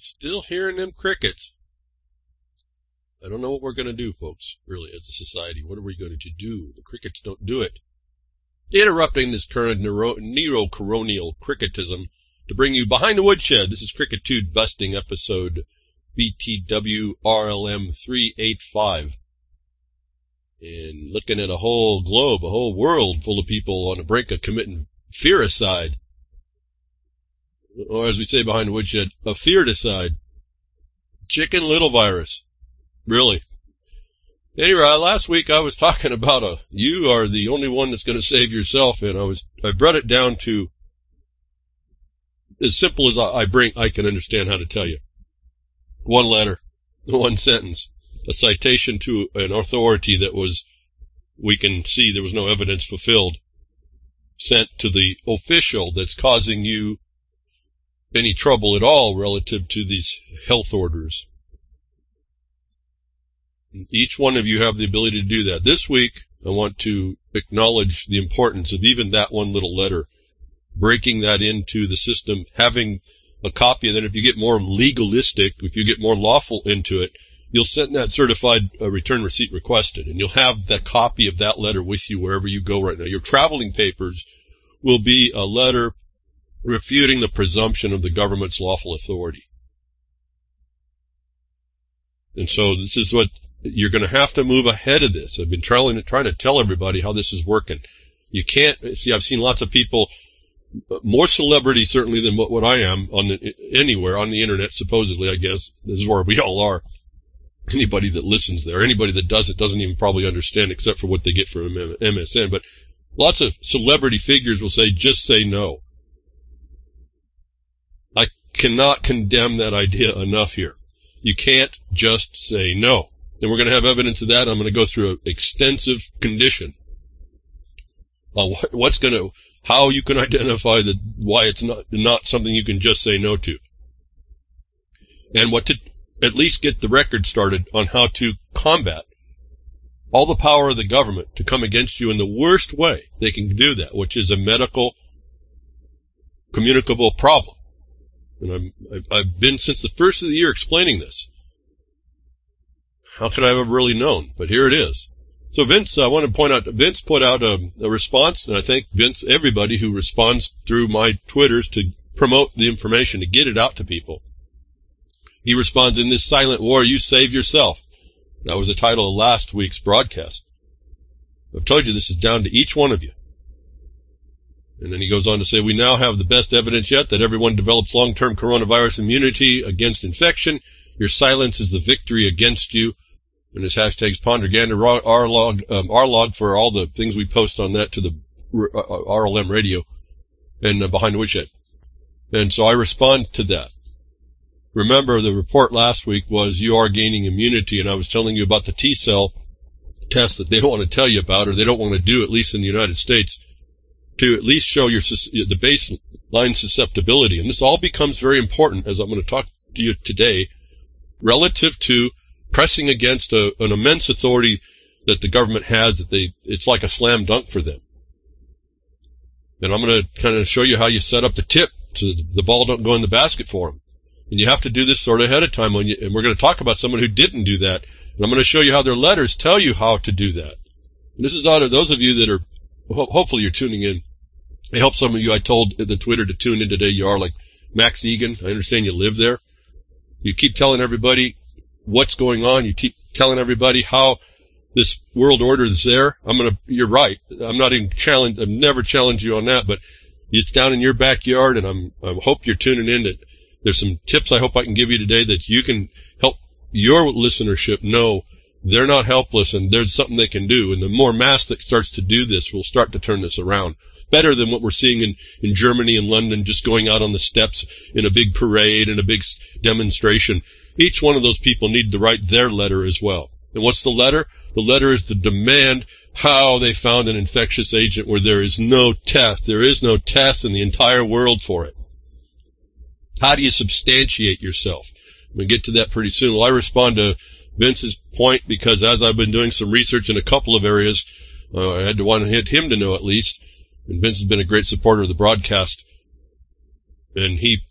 Still hearing them crickets. I don't know what we're going to do, folks, really, as a society. What are we going to do? The crickets don't do it. Interrupting this current neo-coronial cricketism to bring you Behind the Woodshed. This is Crickitude Busting episode BTW RLM 385. And looking at a whole globe, a whole world full of people on the brink of committing fearicide. Or as we say behind the woodshed, a fearicide. Chicken Little virus. Really. Anyway, last week I was talking about you are the only one that's going to save yourself, and I brought it down to as simple as I can understand how to tell you. One letter, one sentence, a citation to an authority that was, we can see there was no evidence fulfilled, sent to the official that's causing you any trouble at all relative to these health orders. Each one of you have the ability to do that. This week, I want to acknowledge the importance of even that one little letter, breaking that into the system, having a copy, and then if you get more legalistic, if you get more lawful into it, you'll send that certified return receipt requested, and you'll have that copy of that letter with you wherever you go right now. Your traveling papers will be a letter refuting the presumption of the government's lawful authority. And so this is what you're going to have to move ahead of this. I've been trying to tell everybody how this is working. You can't see. I've seen lots of people, more celebrity certainly than what I am anywhere on the internet. Supposedly, I guess this is where we all are. Anybody that listens there, anybody that does it doesn't even probably understand except for what they get from MSN. But lots of celebrity figures will say, "Just say no." I cannot condemn that idea enough here. You can't just say no. And we're going to have evidence of that. I'm going to go through an extensive condition on how you can identify why it's not something you can just say no to. And what to at least get the record started on how to combat all the power of the government to come against you in the worst way they can do that, which is a medical communicable problem. And I've been since the first of the year explaining this. How could I have ever really known? But here it is. So Vince, I want to point out, Vince put out a response, and I thank Vince, everybody who responds through my Twitters to promote the information, to get it out to people. He responds, "In this silent war, you save yourself." That was the title of last week's broadcast. I've told you this is down to each one of you. And then he goes on to say, "We now have the best evidence yet that everyone develops long-term coronavirus immunity against infection. Your silence is the victory against you." And his hashtags Pondergander, RLog for all the things we post on that to the RLM radio and Behind the Woodshed. And so I respond to that. Remember, the report last week was you are gaining immunity, and I was telling you about the T-cell test that they don't want to tell you about, or they don't want to do, at least in the United States, to at least show the baseline susceptibility. And this all becomes very important, as I'm going to talk to you today, relative to pressing against an immense authority that the government has, it's like a slam dunk for them. And I'm going to kind of show you how you set up the tip so the ball don't go in the basket for them. And you have to do this sort of ahead of time, and we're going to talk about someone who didn't do that. And I'm going to show you how their letters tell you how to do that. And this is out of those of you that are, hopefully you're tuning in. I hope some of you I told the Twitter to tune in today. You are like Max Egan. I understand you live there. You keep telling everybody what's going on. You keep telling everybody how this world order is there. You're right. I'm never challenged you on that, but it's down in your backyard, and I hope you're tuning in. There's some tips I hope I can give you today that you can help your listenership know they're not helpless and there's something they can do. And the more mass that starts to do this will start to turn this around. Better than what we're seeing in Germany and London, just going out on the steps in a big parade and a big demonstration. Each one of those people need to write their letter as well. And what's the letter? The letter is to demand how they found an infectious agent where there is no test. There is no test in the entire world for it. How do you substantiate yourself? I'm going to get to that pretty soon. Well, I respond to Vince's point because as I've been doing some research in a couple of areas, I had to want to hit him to know at least. And Vince has been a great supporter of the broadcast. And he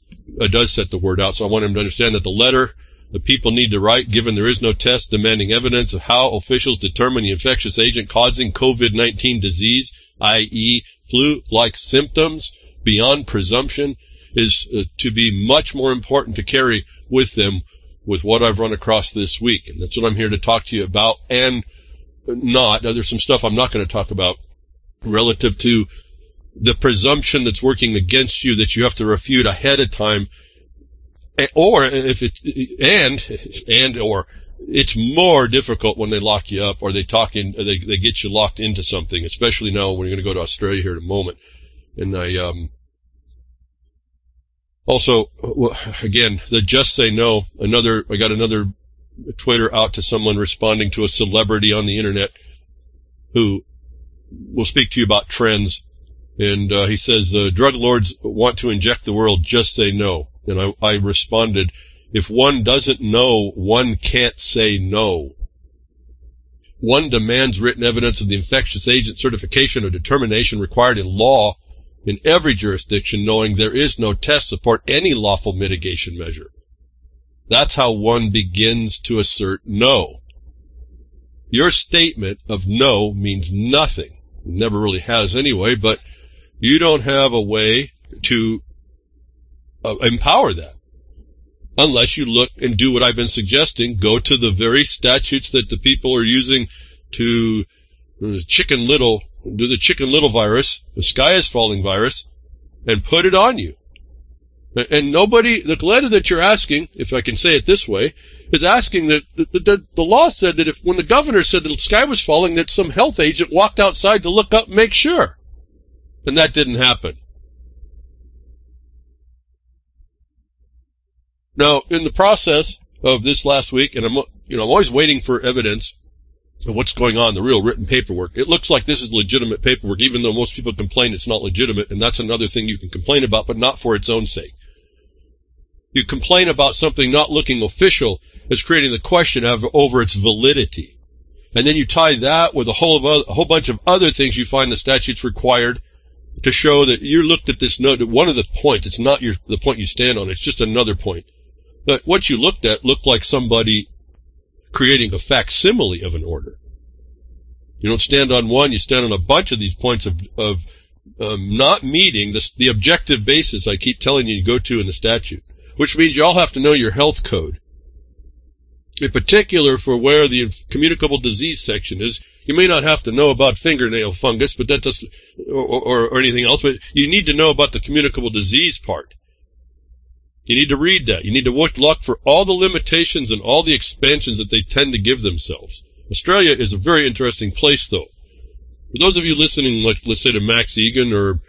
does set the word out. So I want him to understand that the letter the people need to write, given there is no test demanding evidence of how officials determine the infectious agent causing COVID-19 disease, i.e. flu-like symptoms, beyond presumption, is to be much more important to carry with them with what I've run across this week. And that's what I'm here to talk to you about, and not. There's some stuff I'm not going to talk about relative to the presumption that's working against you that you have to refute ahead of time, or if it's or it's more difficult when they lock you up or they get you locked into something, especially now when you're going to go to Australia here in a moment. And I also, again, the Just Say No. I got another Twitter out to someone responding to a celebrity on the internet who will speak to you about trends. And he says, drug lords want to inject the world, just say no. And I responded, if one doesn't know, one can't say no. One demands written evidence of the infectious agent certification or determination required in law in every jurisdiction, knowing there is no test to support any lawful mitigation measure. That's how one begins to assert no. Your statement of no means nothing. It never really has anyway, but you don't have a way to empower that unless you look and do what I've been suggesting. Go to the very statutes that the people are using to do the Chicken Little virus, the sky is falling virus, and put it on you. And nobody, the letter that you're asking, if I can say it this way, is asking that the law said that if when the governor said that the sky was falling, that some health agent walked outside to look up and make sure. And that didn't happen. Now, in the process of this last week, and I'm always waiting for evidence of what's going on, the real written paperwork. It looks like this is legitimate paperwork, even though most people complain it's not legitimate, and that's another thing you can complain about, but not for its own sake. You complain about something not looking official as creating the question over its validity. And then you tie that with a whole bunch of other things you find the statutes required to show that you looked at this note. One of the points, it's not the point you stand on, it's just another point. But what you looked at looked like somebody creating a facsimile of an order. You don't stand on one, you stand on a bunch of these points of not meeting the objective basis I keep telling you to go to in the statute, which means you all have to know your health code. In particular, for where the communicable disease section is, you may not have to know about fingernail fungus, but that does, or anything else, but you need to know about the communicable disease part. You need to read that. You need to look for all the limitations and all the expansions that they tend to give themselves. Australia is a very interesting place, though. For those of you listening, like let's say to Max Egan or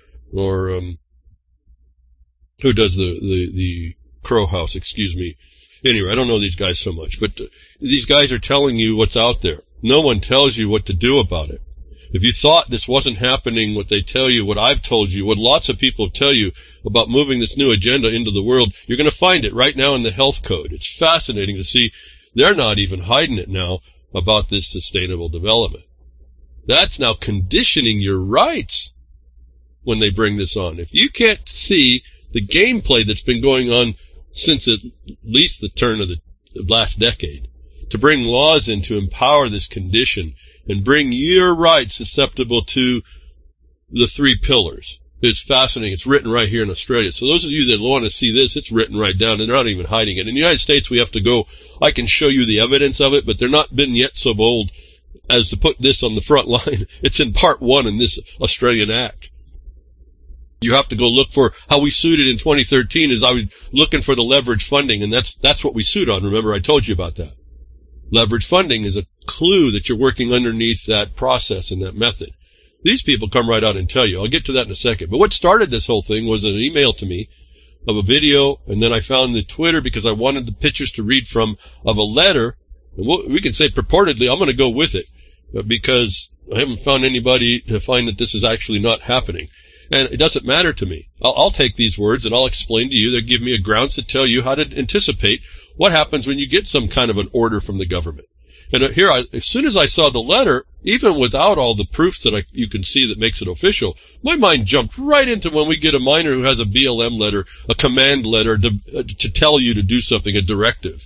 who does the Crow House, excuse me. Anyway, I don't know these guys so much, but these guys are telling you what's out there. No one tells you what to do about it. If you thought this wasn't happening, what they tell you, what I've told you, what lots of people tell you about moving this new agenda into the world, you're going to find it right now in the health code. It's fascinating to see they're not even hiding it now about this sustainable development. That's now conditioning your rights when they bring this on. If you can't see the gameplay that's been going on since at least the turn of the last decade, to bring laws in to empower this condition and bring your rights susceptible to the three pillars. It's fascinating. It's written right here in Australia. So those of you that want to see this, it's written right down, and they're not even hiding it. In the United States, we have to go, I can show you the evidence of it, but they're not been yet so bold as to put this on the front line. It's in Part 1 in this Australian Act. You have to go look for how we sued it in 2013 is I was looking for the leverage funding, and that's what we sued on. Remember, I told you about that. Leverage funding is a clue that you're working underneath that process and that method. These people come right out and tell you. I'll get to that in a second. But what started this whole thing was an email to me of a video, and then I found the Twitter because I wanted the pictures to read from of a letter. And we can say purportedly, I'm going to go with it because I haven't found anybody to find that this is actually not happening. And it doesn't matter to me. I'll take these words and I'll explain to you. They'll give me a grounds to tell you how to anticipate what happens when you get some kind of an order from the government. And here, as soon as I saw the letter, even without all the proof that you can see that makes it official, my mind jumped right into when we get a miner who has a BLM letter, a command letter to tell you to do something, a directive.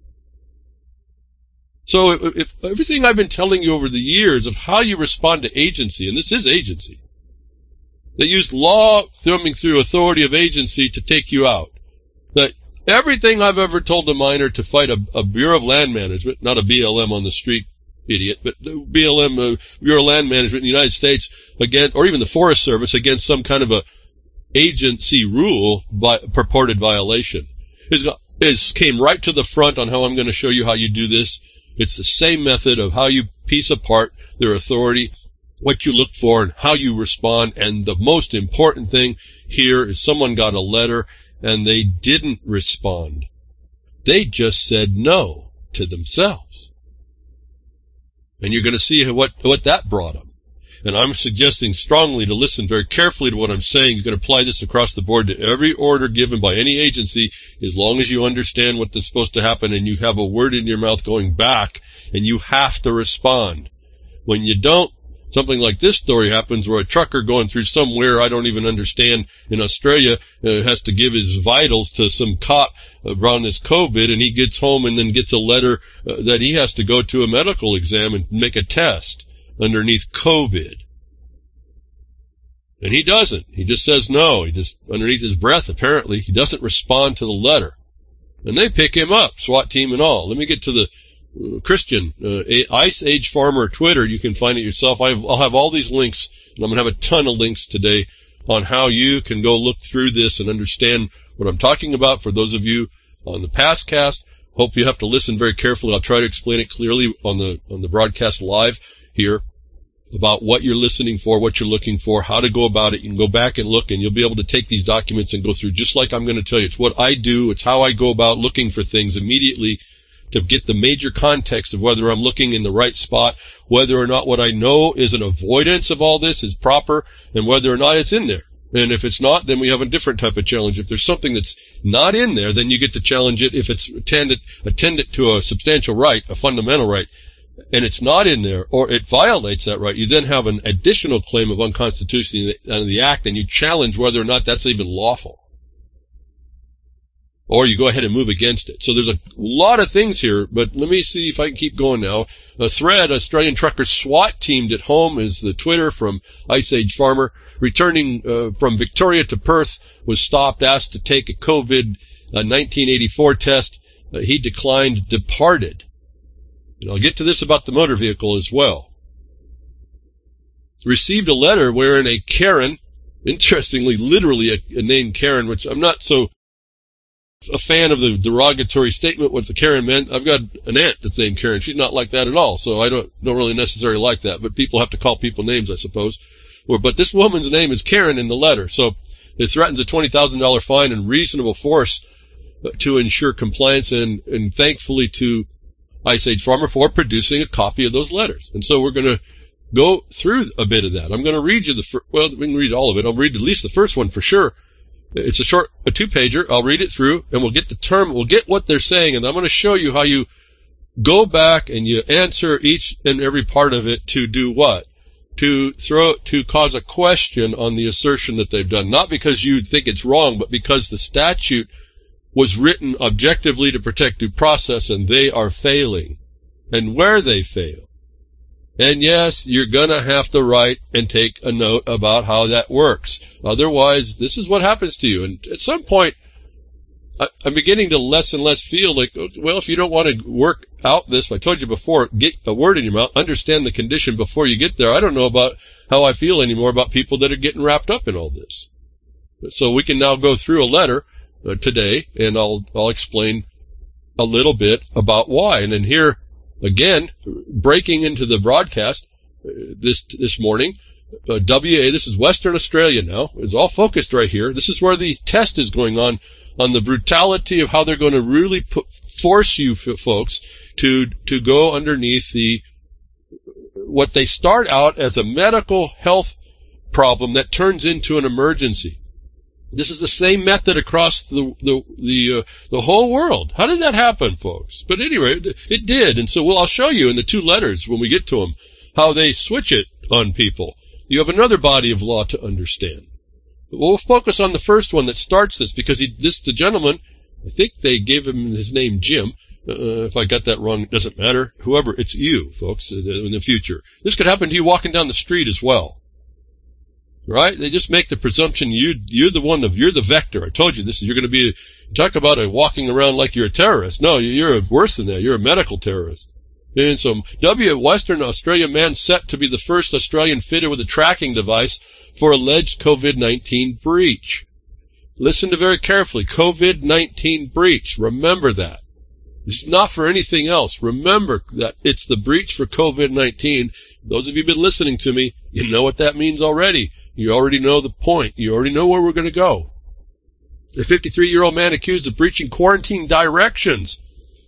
So if everything I've been telling you over the years of how you respond to agency, and this is agency, they used law thumbing through authority of agency to take you out. That everything I've ever told a miner to fight a Bureau of Land Management, not a BLM on the street, idiot, but the BLM, Bureau of Land Management in the United States, again, or even the Forest Service, against some kind of a agency rule by purported violation, came right to the front on how I'm going to show you how you do this. It's the same method of how you piece apart their authority, what you look for, and how you respond. And the most important thing here is someone got a letter and they didn't respond. They just said no to themselves. And you're going to see what that brought them. And I'm suggesting strongly to listen very carefully to what I'm saying. You can apply this across the board to every order given by any agency, as long as you understand what is supposed to happen and you have a word in your mouth going back, and you have to respond. When you don't, something like this story happens where a trucker going through somewhere I don't even understand in Australia has to give his vitals to some cop around this COVID, and he gets home and then gets a letter that he has to go to a medical exam and make a test underneath COVID. And he doesn't. He just says no. He just, underneath his breath, apparently, he doesn't respond to the letter. And they pick him up, SWAT team and all. Let me get to the Christian Ice Age Farmer Twitter. You can find it yourself. I'll have all these links, and I'm going to have a ton of links today on how you can go look through this and understand what I'm talking about. For those of you on the past cast, hope you have to listen very carefully. I'll try to explain it clearly on the broadcast live here about what you're listening for, what you're looking for, how to go about it. You can go back and look, and you'll be able to take these documents and go through just like I'm going to tell you. It's what I do. It's how I go about looking for things immediately to get the major context of whether I'm looking in the right spot, whether or not what I know is an avoidance of all this is proper, and whether or not it's in there. And if it's not, then we have a different type of challenge. If there's something that's not in there, then you get to challenge it. If it's attended to a substantial right, a fundamental right, and it's not in there, or it violates that right, you then have an additional claim of unconstitutionality of the act, and you challenge whether or not that's even lawful. Or you go ahead and move against it. So there's a lot of things here, but let me see if I can keep going now. A thread, Australian truckers SWAT teamed at home, is the Twitter from Ice Age Farmer. Returning from Victoria to Perth, was stopped, asked to take a COVID 1984 test. He declined, departed. And I'll get to this about the motor vehicle as well. Received a letter wherein a Karen, interestingly, literally a name Karen, which I'm not so a fan of the derogatory statement what the Karen meant. I've got an aunt that's named Karen. She's not like that at all, so I don't really necessarily like that. But people have to call people names, I suppose. But this woman's name is Karen in the letter, so it threatens a $20,000 fine and reasonable force to ensure compliance, and thankfully to Ice Age Farmer for producing a copy of those letters. And so we're going to go through a bit of that. I'm going to read you we can read all of it. I'll read at least the first one for sure. It's a two-pager. I'll read it through, and we'll get what they're saying, and I'm going to show you how you go back and you answer each and every part of it to do what? To cause a question on the assertion that they've done. Not because you think it's wrong, but because the statute was written objectively to protect due process, and they are failing. And where they fail. And yes, you're going to have to write and take a note about how that works. Otherwise, this is what happens to you. And at some point, I'm beginning to less and less feel like, well, if you don't want to work out this, I told you before, get a word in your mouth, understand the condition before you get there. I don't know about how I feel anymore about people that are getting wrapped up in all this. So we can now go through a letter today, and I'll explain a little bit about why. And then here, again, breaking into the broadcast this morning, WA, this is Western Australia now, it's all focused right here. This is where the test is going on the brutality of how they're going to really force you folks to go underneath what they start out as a medical health problem that turns into an emergency. This is the same method across the whole world. How did that happen, folks? But anyway, it did, and so I'll show you in the two letters when we get to them how they switch it on people. You have another body of law to understand. But we'll focus on the first one that starts this, because the gentleman, I think they gave him his name Jim. If I got that wrong, it doesn't matter. Whoever, it's you, folks, in the future. This could happen to you walking down the street as well. Right? They just make the presumption you're the vector. I told you this. You're going to be, talk about walking around like you're a terrorist. No, you're worse than that. You're a medical terrorist. And so, Western Australia man set to be the first Australian fitted with a tracking device for alleged COVID-19 breach. Listen to very carefully. COVID-19 breach. Remember that. This is not for anything else. Remember that it's the breach for COVID-19. Those of you who've been listening to me, you know what that means already. You already know the point. You already know where we're going to go. A 53-year-old man accused of breaching quarantine directions.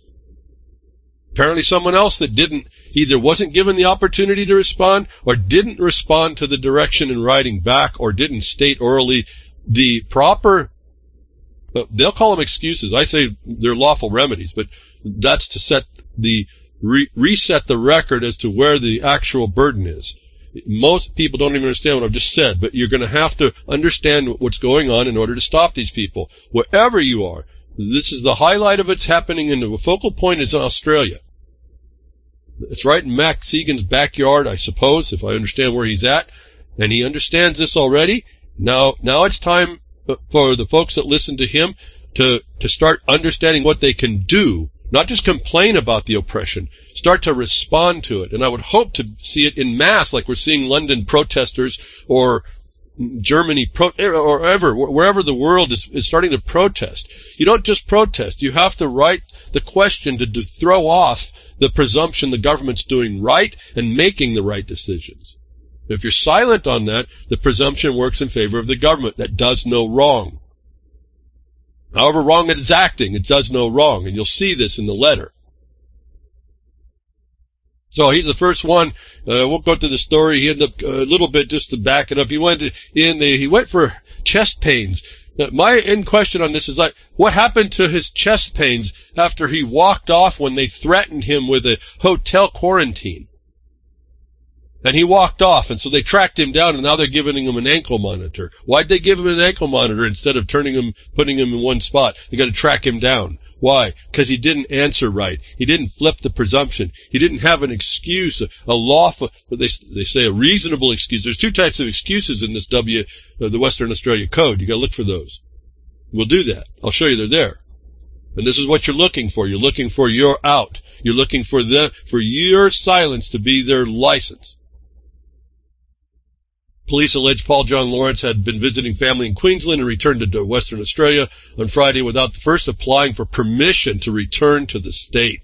Apparently someone else that either wasn't given the opportunity to respond or didn't respond to the direction in writing back or didn't state orally the proper, they'll call them excuses. I say they're lawful remedies, but that's to set reset the record as to where the actual burden is. Most people don't even understand what I've just said, but you're going to have to understand what's going on in order to stop these people. Wherever you are, this is the highlight of it's happening, and the focal point is in Australia. It's right in Max Egan's backyard, I suppose, if I understand where he's at, and he understands this already. Now it's time for the folks that listen to him to start understanding what they can do, not just complain about the oppression, start to respond to it. And I would hope to see it in mass, like we're seeing London protesters or Germany, or wherever the world is starting to protest. You don't just protest. You have to write the question to throw off the presumption the government's doing right and making the right decisions. If you're silent on that, the presumption works in favor of the government that does no wrong. However wrong it is acting, it does no wrong, and you'll see this in the letter. So he's the first one. We'll go to the story. He ended up a little bit just to back it up. He went for chest pains. My end question on this is like, what happened to his chest pains after he walked off when they threatened him with a hotel quarantine? And he walked off, and so they tracked him down, and now they're giving him an ankle monitor. Why'd they give him an ankle monitor instead of putting him in one spot? They got to track him down. Why? Because he didn't answer right. He didn't flip the presumption. He didn't have an excuse, a lawful, they say a reasonable excuse. There's two types of excuses in this the Western Australia Code. You got to look for those. We'll do that. I'll show you they're there. And this is what you're looking for. You're looking for your out. You're looking for your silence to be their license. Police allege Paul John Lawrence had been visiting family in Queensland and returned to Western Australia on Friday without first applying for permission to return to the state.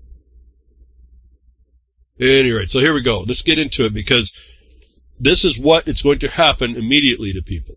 Anyway, so here we go. Let's get into it, because this is what it's going to happen immediately to people.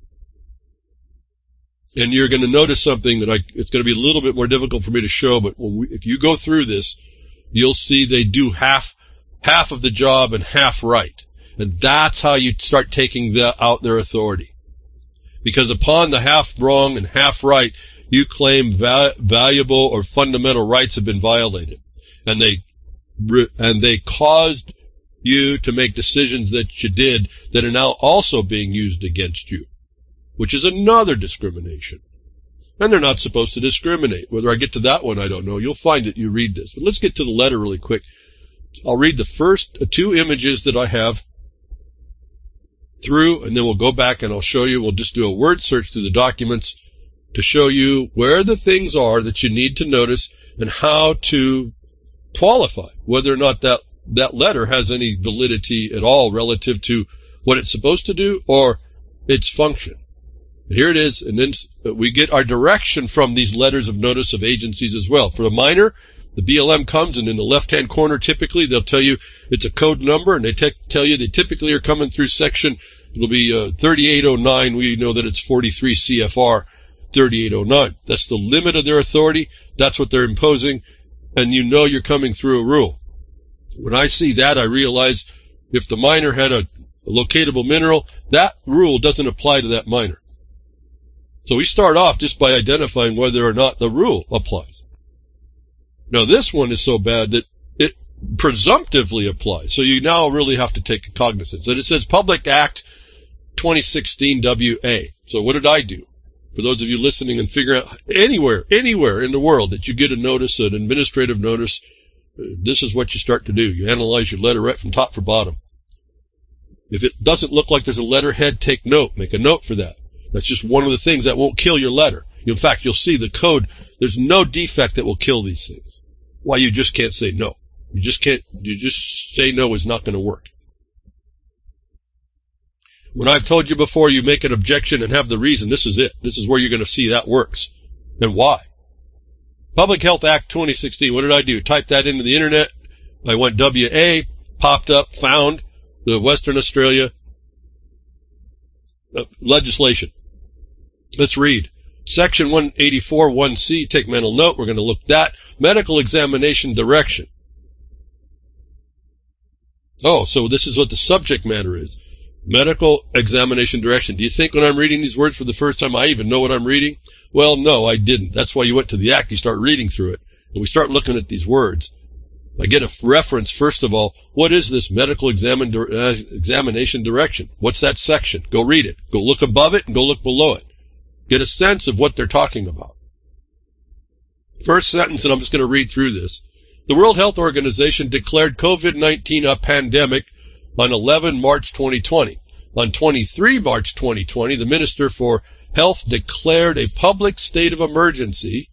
And you're going to notice something that it's going to be a little bit more difficult for me to show, but if you go through this, you'll see they do half of the job and half right. And that's how you start taking out their authority. Because upon the half wrong and half right, you claim valuable or fundamental rights have been violated. And they caused you to make decisions that you did that are now also being used against you, which is another discrimination. And they're not supposed to discriminate. Whether I get to that one, I don't know. You'll find it, you read this. But let's get to the letter really quick. I'll read the first two images that I have through, and then we'll go back and I'll show you. We'll just do a word search through the documents to show you where the things are that you need to notice and how to qualify whether or not that letter has any validity at all relative to what it's supposed to do or its function. Here it is, and then we get our direction from these letters of notice of agencies as well. For the minor, the BLM comes, and in the left-hand corner, typically, they'll tell you it's a code number, and they tell you they typically are coming through section, it'll be 3809. We know that it's 43 CFR 3809. That's the limit of their authority. That's what they're imposing, and you know you're coming through a rule. When I see that, I realize if the miner had a locatable mineral, that rule doesn't apply to that miner. So we start off just by identifying whether or not the rule applies. Now this one is so bad that it presumptively applies. So you now really have to take cognizance. And it says Public Act 2016 WA. So what did I do? For those of you listening and figuring out anywhere in the world that you get a notice, an administrative notice, this is what you start to do. You analyze your letter right from top to bottom. If it doesn't look like there's a letterhead, take note. Make a note for that. That's just one of the things that won't kill your letter. In fact, you'll see the code. There's no defect that will kill these things. Why you just can't say no. You just say no is not going to work. When I've told you before, you make an objection and have the reason. This is it. This is where you're going to see that works. And why? Public Health Act 2016. What did I do? Type that into the internet. I went WA, popped up, found the Western Australia legislation. Let's read. Section 184 1C. Take mental note. We're going to look at that. Medical examination direction. Oh, so this is what the subject matter is. Medical examination direction. Do you think when I'm reading these words for the first time I even know what I'm reading? Well, no, I didn't. That's why you went to the Act. You start reading through it. And we start looking at these words. I get a reference, first of all. What is this medical examination direction? What's that section? Go read it. Go look above it and go look below it. Get a sense of what they're talking about. First sentence, and I'm just going to read through this. The World Health Organization declared COVID-19 a pandemic on 11 March 2020. On 23 March 2020, the Minister for Health declared a public state of emergency.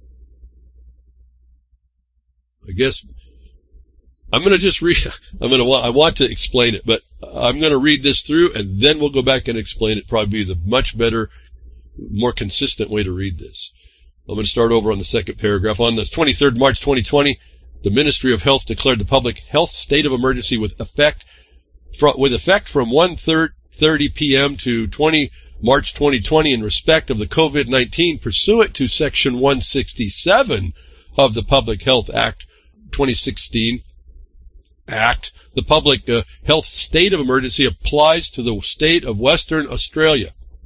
I guess I'm going to just read. I want to explain it, but I'm going to read this through, and then we'll go back and explain it. Probably be the much better, more consistent way to read this. I'm going to start over on the second paragraph. On the 23rd March 2020, the Ministry of Health declared the public health state of emergency with effect from 1:30 p.m. to 20 March 2020 in respect of the COVID-19 pursuant to Section 167 of the Public Health Act 2016 Act. The public health state of emergency applies to the state of Western Australia.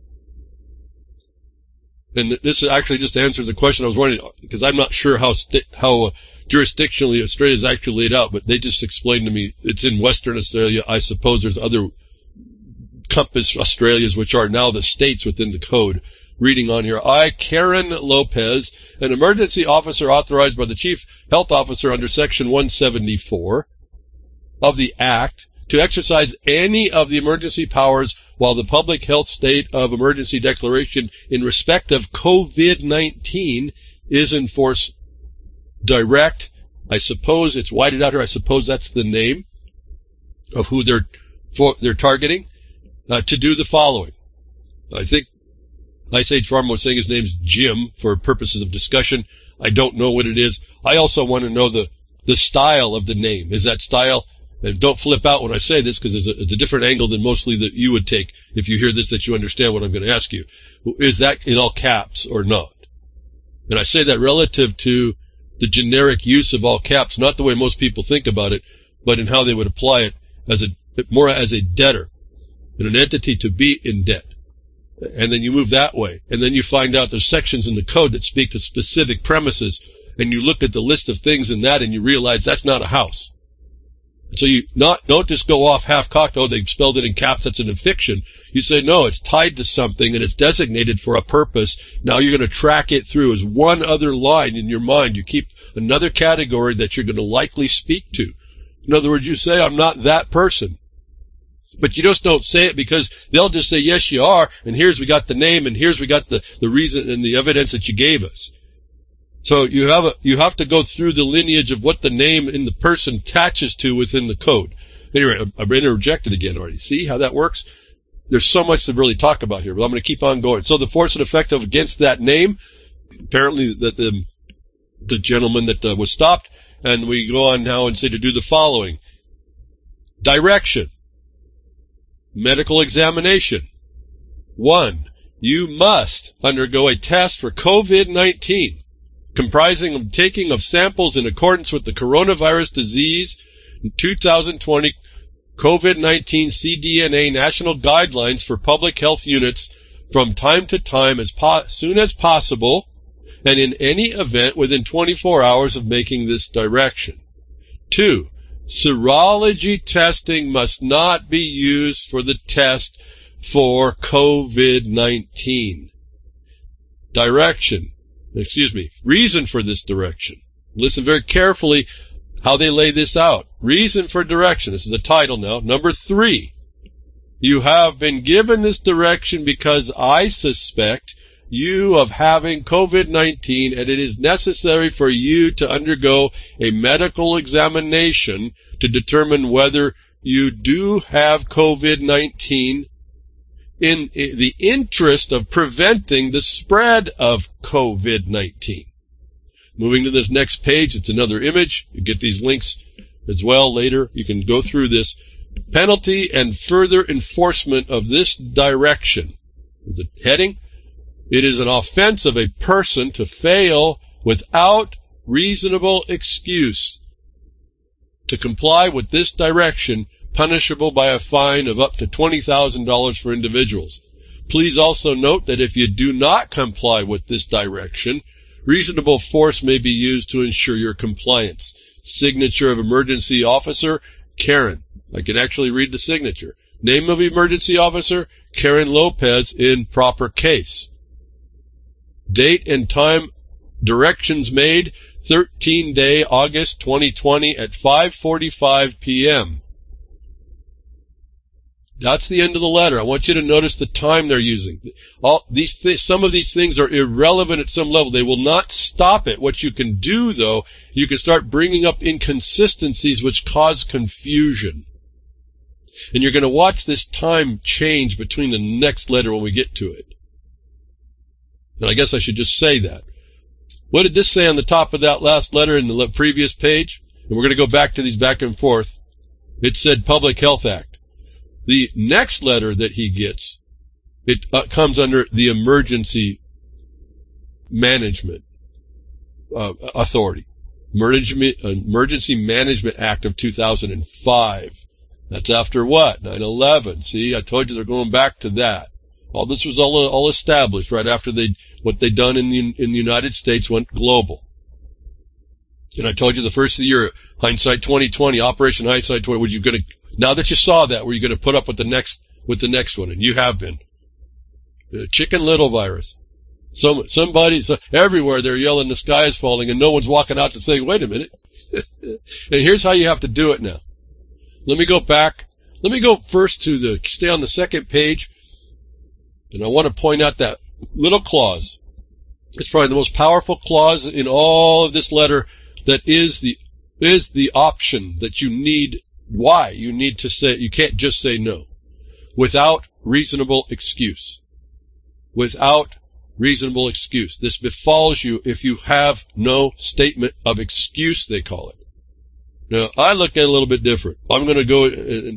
And this actually just answers the question I was wondering, because I'm not sure how jurisdictionally Australia is actually laid out, but they just explained to me it's in Western Australia. I suppose there's other Compass Australias, which are now the states within the code. Reading on here, I, Karen Lopez, an emergency officer authorized by the Chief Health Officer under Section 174 of the Act to exercise any of the emergency powers while the public health state of emergency declaration in respect of COVID-19 is in force, direct. I suppose it's whited out here. I suppose that's the name of who they're targeting, to do the following. I think Ice Age Farmer was saying his name's Jim for purposes of discussion. I don't know what it is. I also want to know the style of the name. Is that style? And don't flip out when I say this, because it's a different angle than mostly that you would take if you hear this, that you understand what I'm going to ask you. Is that in all caps or not? And I say that relative to the generic use of all caps, not the way most people think about it, but in how they would apply it more as a debtor and an entity to be in debt. And then you move that way. And then you find out there's sections in the code that speak to specific premises, and you look at the list of things in that and you realize that's not a house. So you don't just go off half-cocked, oh, they spelled it in caps, that's an fiction. You say, no, it's tied to something and it's designated for a purpose. Now you're going to track it through as one other line in your mind. You keep another category that you're going to likely speak to. In other words, you say, I'm not that person. But you just don't say it because they'll just say, yes, you are, and here's we got the name, and here's we got the reason and the evidence that you gave us. So you have to go through the lineage of what the name in the person attaches to within the code. Anyway, I've interjected again already. See how that works? There's so much to really talk about here, but I'm going to keep on going. So the force and effect of against that name, apparently that the gentleman that was stopped, and we go on now and say to do the following. Direction. Medical examination. 1. You must undergo a test for COVID-19. Comprising of taking of samples in accordance with the coronavirus disease 2020 COVID-19 cDNA national guidelines for public health units from time to time as soon as possible, and in any event within 24 hours of making this direction. 2. Serology testing must not be used for the test for COVID-19. Reason for this direction. Listen very carefully how they lay this out. Reason for direction. This is the title now. Number 3. You have been given this direction because I suspect you of having COVID-19, and it is necessary for you to undergo a medical examination to determine whether you do have COVID-19 in the interest of preventing the spread of COVID-19. Moving to this next page, it's another image. You get these links as well later. You can go through this. Penalty and further enforcement of this direction. The heading, it is an offense of a person to fail without reasonable excuse to comply with this direction, punishable by a fine of up to $20,000 for individuals. Please also note that if you do not comply with this direction, reasonable force may be used to ensure your compliance. Signature of emergency officer, Karen. I can actually read the signature. Name of emergency officer, Karen Lopez, in proper case. Date and time, directions made, 13-day August 2020 at 5:45 p.m. That's the end of the letter. I want you to notice the time they're using. Some of these things are irrelevant at some level. They will not stop it. What you can do, though, you can start bringing up inconsistencies which cause confusion. And you're going to watch this time change between the next letter when we get to it. And I guess I should just say that. What did this say on the top of that last letter in the previous page? And we're going to go back to these back and forth. It said Public Health Act. The next letter that he gets, it comes under the Emergency Management Authority. Emergency Management Act of 2005. That's after what? 9/11. See, I told you they're going back to that. All this was all established right after what they'd done in the United States went global. And I told you the first of the year, hindsight 2020, Operation Hindsight 20. Were you going to, now that you saw that, were you going to put up with the next one? And you have been. The Chicken Little virus. Everywhere they're yelling the sky is falling, and no one's walking out to say, wait a minute. And here's how you have to do it now. Let me go back. Let me go first to stay on the second page. And I want to point out that little clause. It's probably the most powerful clause in all of this letter that is the option that you need. Why you need to say, you can't just say no. Without reasonable excuse. Without reasonable excuse. This befalls you if you have no statement of excuse, they call it. Now, I look at it a little bit different. I'm going to go,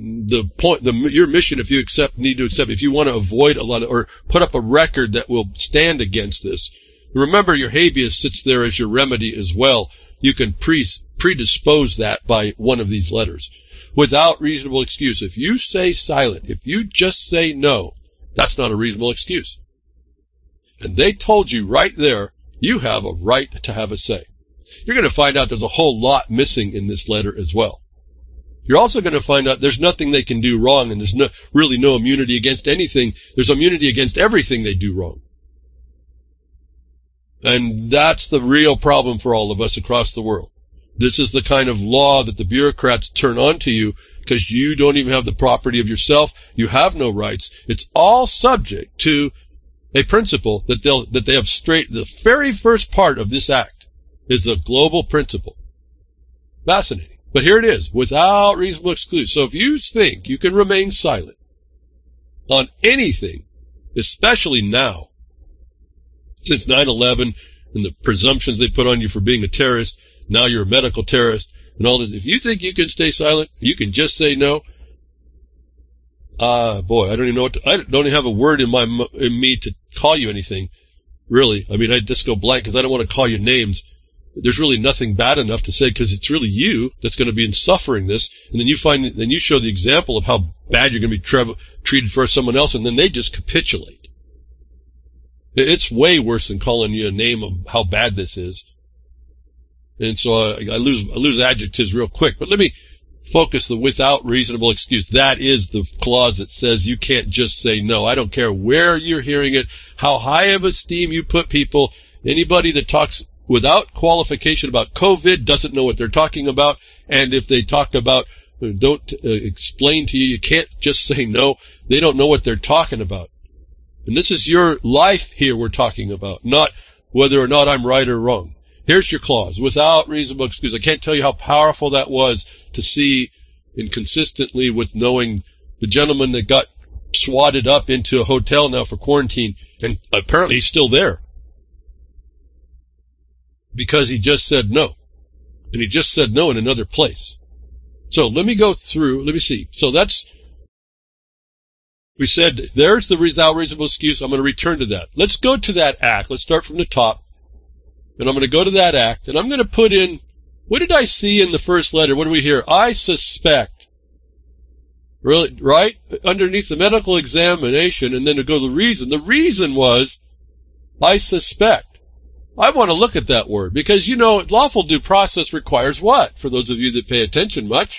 your mission, if you need to accept, if you want to avoid a lot of, or put up a record that will stand against this, remember your habeas sits there as your remedy as well. You can predispose that by one of these letters. Without reasonable excuse. If you say silent, if you just say no, that's not a reasonable excuse. And they told you right there, you have a right to have a say. You're going to find out there's a whole lot missing in this letter as well. You're also going to find out there's nothing they can do wrong, and there's really no immunity against anything. There's immunity against everything they do wrong. And that's the real problem for all of us across the world. This is the kind of law that the bureaucrats turn on to you because you don't even have the property of yourself. You have no rights. It's all subject to a principle that they have straight. The very first part of this act is the global principle. Fascinating. But here it is, without reasonable excuse. So if you think you can remain silent on anything, especially now, since 9/11 and the presumptions they put on you for being a terrorist, now you're a medical terrorist, and all this, if you think you can stay silent, you can just say no. Boy, I don't even know I don't even have a word in me to call you anything, really. I mean, I just go blank because I don't want to call you names. There's really nothing bad enough to say because it's really you that's going to be suffering this, and then you show the example of how bad you're going to be treated for someone else, and then they just capitulate. It's way worse than calling you a name of how bad this is. And so I lose adjectives real quick. But let me focus the without reasonable excuse. That is the clause that says you can't just say no. I don't care where you're hearing it, how high of esteem you put people. Anybody that talks without qualification about COVID doesn't know what they're talking about. And if they talk about, don't explain to you, you can't just say no. They don't know what they're talking about. And this is your life here we're talking about, not whether or not I'm right or wrong. Here's your clause, without reasonable excuse. I can't tell you how powerful that was to see inconsistently with knowing the gentleman that got swatted up into a hotel now for quarantine, and apparently he's still there because he just said no. And he just said no in another place. So let me go through, let me see. So we said there's the without reasonable excuse. I'm going to return to that. Let's go to that act. Let's start from the top. And I'm going to go to that act, and I'm going to put in, what did I see in the first letter? What do we hear? I suspect. Really, right? Underneath the medical examination, and then to go to the reason. The reason was, I suspect. I want to look at that word, because, you know, lawful due process requires what? For those of you that pay attention much.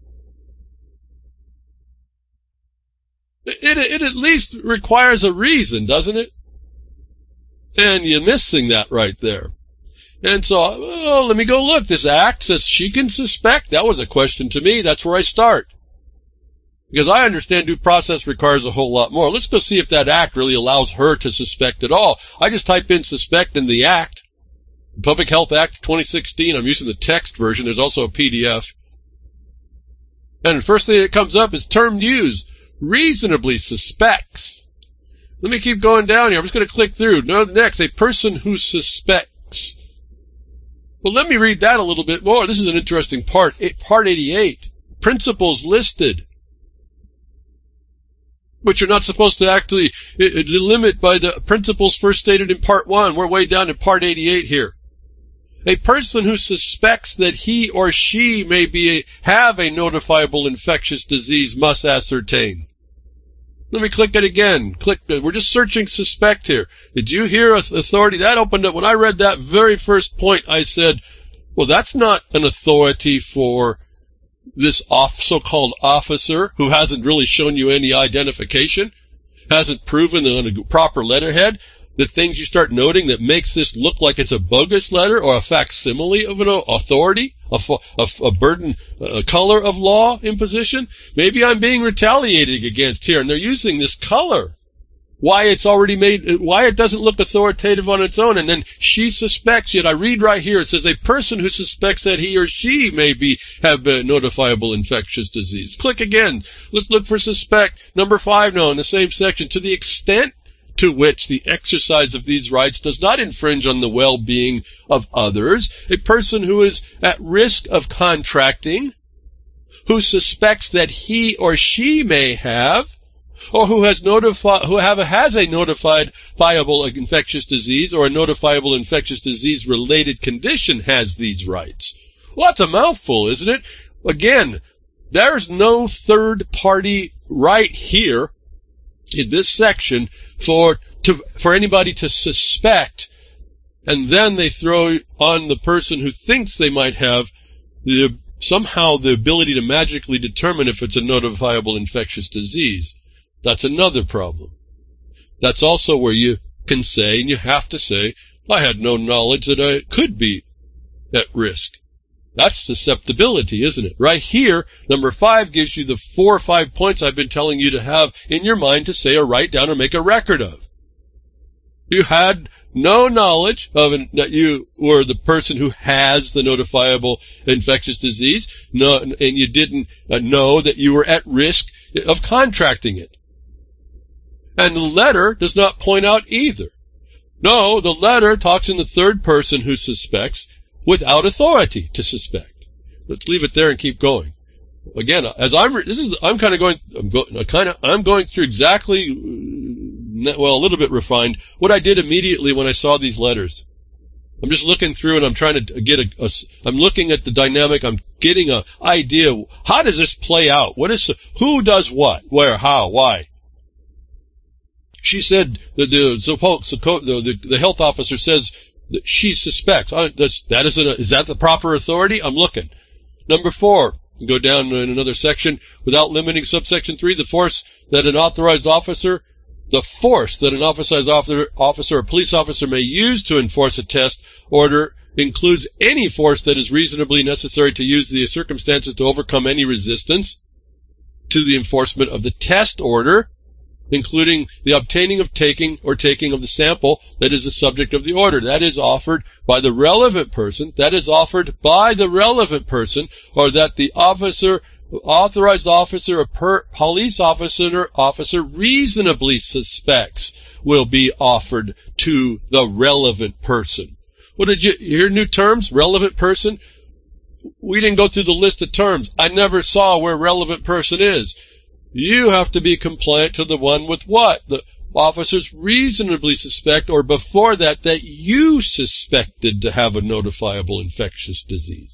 It at least requires a reason, doesn't it? And you're missing that right there. And so, let me go look. This act says she can suspect. That was a question to me. That's where I start. Because I understand due process requires a whole lot more. Let's go see if that act really allows her to suspect at all. I just type in suspect in the act. Public Health Act 2016. I'm using the text version. There's also a PDF. And the first thing that comes up is term used. Reasonably suspects. Let me keep going down here. I'm just going to click through. Next, a person who suspects. Well, let me read that a little bit more. This is an interesting part. Part 88. Principles listed. But you're not supposed to actually limit by the principles first stated in Part 1. We're way down in Part 88 here. A person who suspects that he or she may have a notifiable infectious disease must ascertain. Let me click it again. We're just searching suspect here. Did you hear authority? That opened up. When I read that very first point, I said, well, that's not an authority for this so-called officer who hasn't really shown you any identification, hasn't proven on a proper letterhead the things you start noting that makes this look like it's a bogus letter or a facsimile of an authority, a burden, a color of law imposition. Maybe I'm being retaliated against here, and they're using this color. Why it doesn't look authoritative on its own, and then she suspects, yet I read right here, it says a person who suspects that he or she may have a notifiable infectious disease. Click again. Let's look for suspect. Number 5 now in the same section. To the extent to which the exercise of these rights does not infringe on the well-being of others, a person who is at risk of contracting, who suspects that he or she may have, or who has a notifiable infectious disease or a notifiable infectious disease related condition has these rights. Well, that's a mouthful, isn't it? Again, there's no third party right here in this section for anybody to suspect, and then they throw on the person who thinks they might have somehow the ability to magically determine if it's a notifiable infectious disease. That's another problem. That's also where you can say, and you have to say, I had no knowledge that I could be at risk. That's susceptibility, isn't it? Right here, number 5 gives you the 4 or 5 points I've been telling you to have in your mind to say or write down or make a record of. You had no knowledge that you were the person who has the notifiable infectious disease, and you didn't know that you were at risk of contracting it. And the letter does not point out either. No, the letter talks in the third person who suspects without authority to suspect. Let's leave it there and keep going. Again, I'm going through exactly, well, a little bit refined, what I did immediately when I saw these letters. I'm just looking through and I'm trying to get I'm looking at the dynamic. I'm getting an idea. How does this play out? Who does what? Where? How? Why? She said that the health officer says that she suspects. Is that the proper authority? I'm looking. Number 4, go down in another section. Without limiting subsection 3, the force that an authorized officer or police officer may use to enforce a test order includes any force that is reasonably necessary to use the circumstances to overcome any resistance to the enforcement of the test order, including the obtaining of taking of the sample that is the subject of the order. That is offered by the relevant person. Or that the authorized officer or police officer reasonably suspects will be offered to the relevant person. What did you hear? New terms? Relevant person? We didn't go through the list of terms. I never saw where relevant person is. You have to be compliant to the one with what? The officers reasonably suspect, or before that you suspected to have a notifiable infectious disease.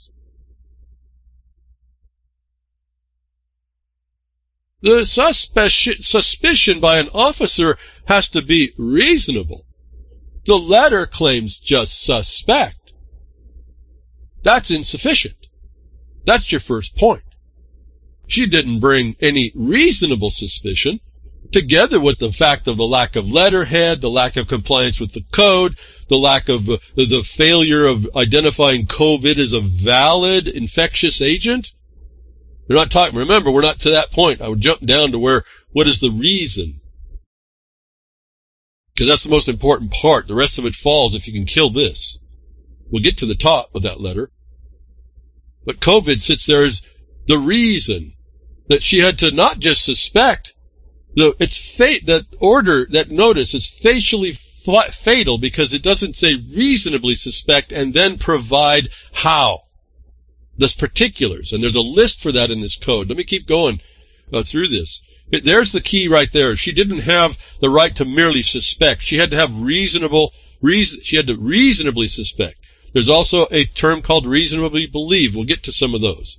The suspicion by an officer has to be reasonable. The letter claims just suspect. That's insufficient. That's your first point. She didn't bring any reasonable suspicion, together with the fact of the lack of letterhead, the lack of compliance with the code, the lack of the failure of identifying COVID as a valid infectious agent. We're not talking. Remember, we're not to that point. I would jump down to what is the reason? Because that's the most important part. The rest of it falls if you can kill this. We'll get to the top of that letter. But COVID sits there as the reason that she had to not just suspect. That notice is facially fatal because it doesn't say reasonably suspect and then provide how. This particulars. And there's a list for that in this code. Let me keep going through this. There's the key right there. She didn't have the right to merely suspect. She had to have she had to reasonably suspect. There's also a term called reasonably believe. We'll get to some of those.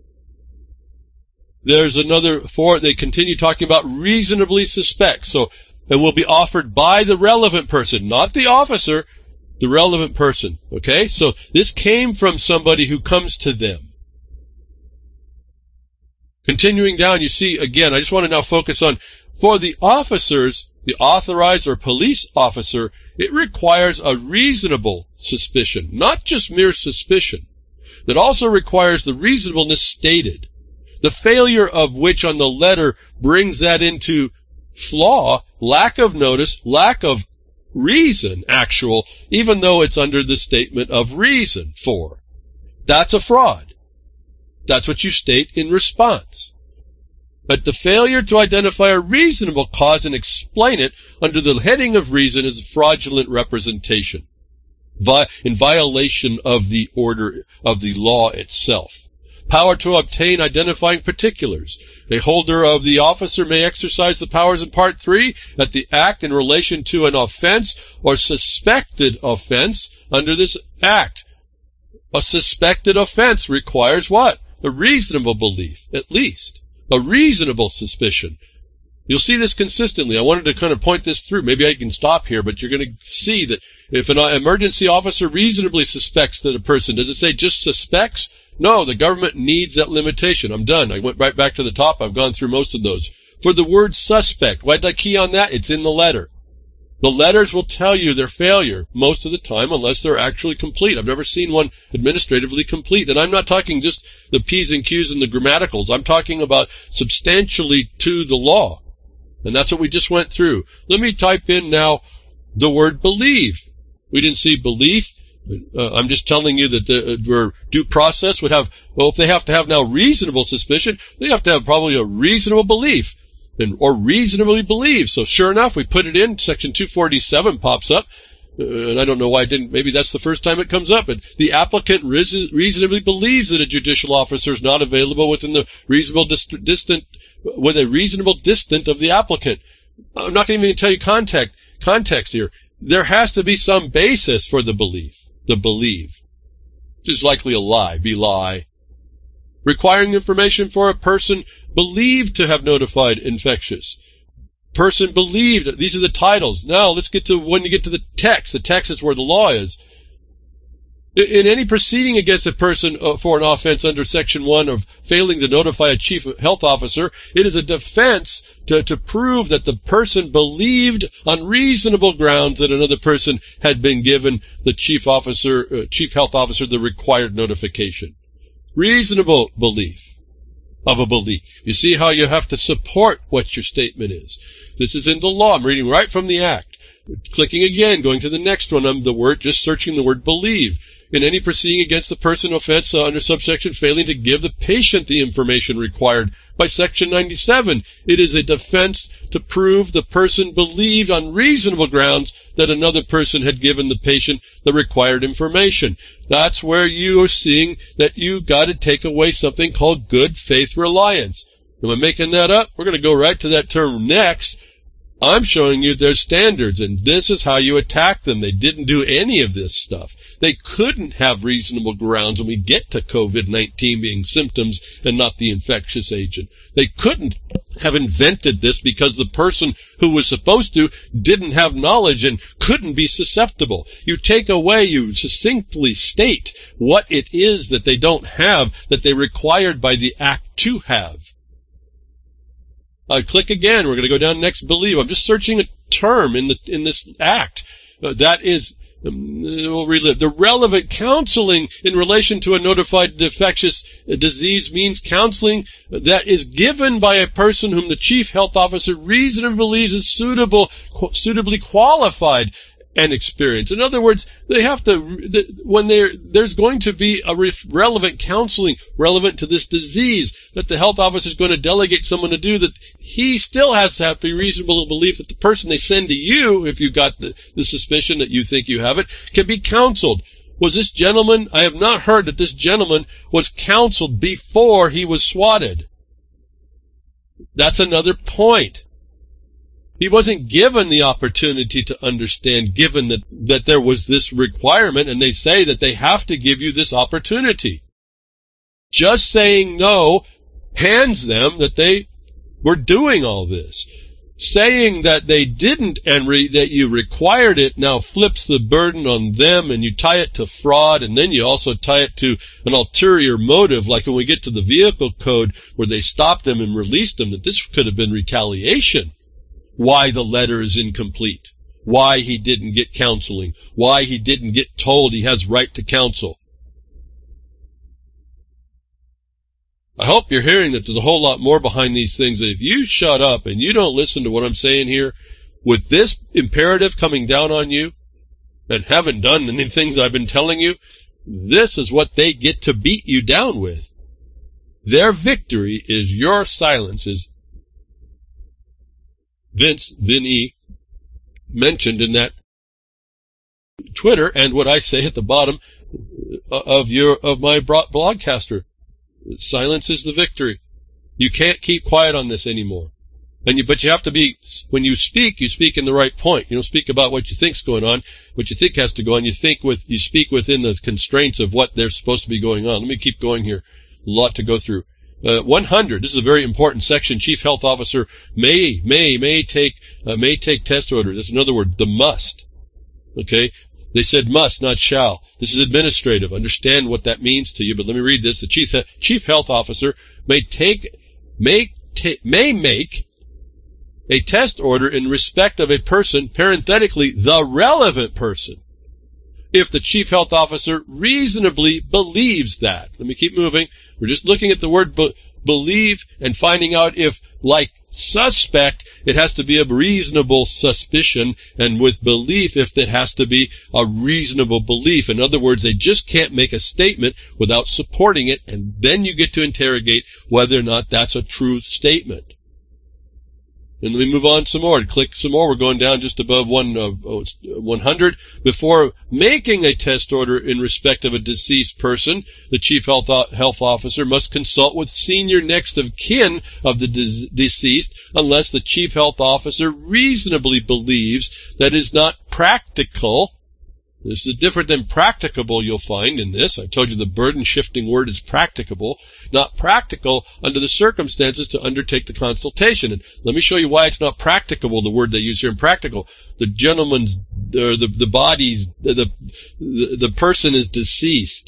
There's another 4. They continue talking about reasonably suspect. So it will be offered by the relevant person, not the officer, the relevant person. Okay? So this came from somebody who comes to them. Continuing down, you see, again, I just want to now focus on, for the officers, the authorized or police officer, it requires a reasonable suspicion, not just mere suspicion. That also requires the reasonableness stated. The failure of which on the letter brings that into flaw, lack of notice, lack of reason, even though it's under the statement of reason for. That's a fraud. That's what you state in response. But the failure to identify a reasonable cause and explain it under the heading of reason is fraudulent representation, in violation of the order of the law itself. Power to obtain identifying particulars. A holder of the officer may exercise the powers in Part 3 at the Act in relation to an offense or suspected offense under this Act. A suspected offense requires what? A reasonable belief, at least. A reasonable suspicion. You'll see this consistently. I wanted to kind of point this through. Maybe I can stop here, but you're going to see that if an emergency officer reasonably suspects that a person, does it say just suspects? No, the government needs that limitation. I'm done. I went right back to the top. I've gone through most of those. For the word suspect, why did I key on that? It's in the letter. The letters will tell you their failure most of the time unless they're actually complete. I've never seen one administratively complete. And I'm not talking just the P's and Q's and the grammaticals. I'm talking about substantially to the law. And that's what we just went through. Let me type in now the word believe. We didn't see belief. I'm just telling you that the due process would have, well, if they have to have now reasonable suspicion, they have to have probably a reasonable belief or reasonably believe. So sure enough, we put it in, Section 247 pops up, and I don't know why it didn't, maybe that's the first time it comes up, but the applicant reasonably believes that a judicial officer is not available within the reasonable with a reasonable distance of the applicant. I'm not even going to tell you context here. There has to be some basis for the belief. The believe, which is likely a lie, belie. Requiring information for a person believed to have notified infectious. person believed. These are the titles. Now let's get to when you get to the text. The text is where the law is. In any proceeding against a person for an offense under Section 1 of failing to notify a chief health officer, it is a defense to prove that the person believed on reasonable grounds that another person had been given the chief health officer the required notification. Reasonable belief of a belief. You see how you have to support what your statement is. This is in the law. I'm reading right from the Act. Clicking again, going to the next one. I'm just searching the word believe. In any proceeding against the person offense under subsection failing to give the patient the information required by Section 97, it is a defense to prove the person believed on reasonable grounds that another person had given the patient the required information. That's where you are seeing that you got to take away something called good faith reliance. Am I making that up? We're going to go right to that term next. I'm showing you their standards, and this is how you attack them. They didn't do any of this stuff. They couldn't have reasonable grounds when we get to COVID-19 being symptoms and not the infectious agent. They couldn't have invented this because the person who was supposed to didn't have knowledge and couldn't be susceptible. You take away, you succinctly state what it is that they don't have that they required by the Act to have. Click again. We're going to go down next. Believe. I'm just searching a term in this Act. That is, we'll relive. The relevant counseling in relation to a notified infectious disease means counseling that is given by a person whom the chief health officer reasonably believes is suitably qualified and experienced. In other words, they have to, when there's going to be a relevant counseling relevant to this disease that the health officer is going to delegate someone to do, that he still has to have a reasonable belief that the person they send to you, if you've got the suspicion that you think you have it, can be counseled. Was this gentleman, I have not heard that this gentleman was counseled before he was swatted. That's another point. He wasn't given the opportunity to understand, given that there was this requirement, and they say that they have to give you this opportunity. Just saying no hands them that they were doing all this. Saying that they didn't and that you required it now flips the burden on them, and you tie it to fraud, and then you also tie it to an ulterior motive, like when we get to the vehicle code where they stopped them and released them, that this could have been retaliation. Why the letter is incomplete, why he didn't get counseling, why he didn't get told he has right to counsel. I hope you're hearing that there's a whole lot more behind these things. That if you shut up and you don't listen to what I'm saying here, with this imperative coming down on you, and haven't done any things I've been telling you, this is what they get to beat you down with. Their victory is your silence, is Vinny mentioned in that Twitter, and what I say at the bottom of my broadcaster. Silence is the victory. You can't keep quiet on this anymore. But you have to be, when you speak in the right point. You don't speak about what you think's going on, what you think has to go on. You speak within the constraints of what they're supposed to be going on. Let me keep going here. A lot to go through. 100. This is a very important section. Chief health officer may take test orders. That's another word. The must. Okay. They said must, not shall. This is administrative. Understand what that means to you. But let me read this. The chief health officer may make a test order in respect of a person, parenthetically, the relevant person, if the chief health officer reasonably believes that. Let me keep moving. We're just looking at the word believe and finding out if, like suspect, it has to be a reasonable suspicion, and with belief, if it has to be a reasonable belief. In other words, they just can't make a statement without supporting it, and then you get to interrogate whether or not that's a true statement. And let me move on some more. Click some more. We're going down just above 100. Before making a test order in respect of a deceased person, the chief health officer must consult with senior next of kin of the deceased, unless the chief health officer reasonably believes that it is not practical. This is different than practicable you'll find in this. I told you the burden-shifting word is practicable, not practical under the circumstances to undertake the consultation. And let me show you why it's not practicable, the word they use here in practical. The gentleman's, the body's, the person is deceased.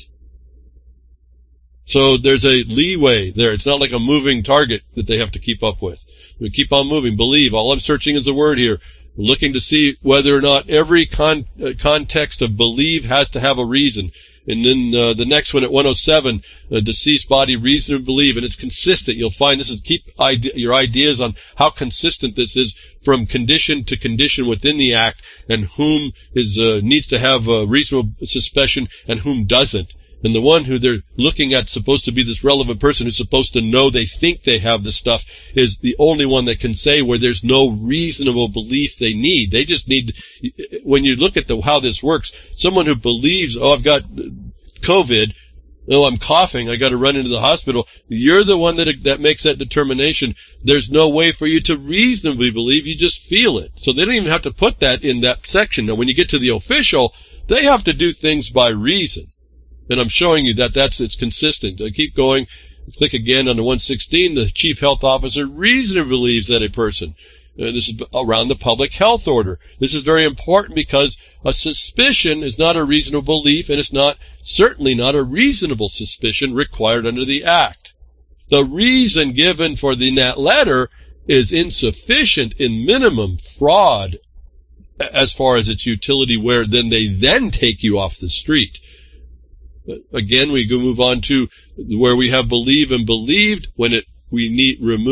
So there's a leeway there. It's not like a moving target that they have to keep up with. We keep on moving. Believe. All I'm searching is the word here. Looking to see whether or not every context of believe has to have a reason. And then the next one at 107, deceased body reason to believe, and it's consistent. You'll find this is keep your ideas on how consistent this is from condition to condition within the act, and whom needs to have a reasonable suspicion and whom doesn't. And the one who they're looking at, supposed to be this relevant person who's supposed to know they think they have this stuff, is the only one that can say where there's no reasonable belief they need. They just need, when you look at how this works, someone who believes, oh, I've got COVID, oh, I'm coughing, I got to run into the hospital. You're the one that makes that determination. There's no way for you to reasonably believe. You just feel it. So they don't even have to put that in that section. Now, when you get to the official, they have to do things by reason. And I'm showing you that it's consistent. I keep going. Click again on the 116. The chief health officer reasonably believes that a person. This is around the public health order. This is very important because a suspicion is not a reasonable belief, and it's certainly not a reasonable suspicion required under the Act. The reason given for that letter is insufficient in minimum fraud as far as its utility, where then they take you off the street. Again, we go move on to where we have believe and believed. When we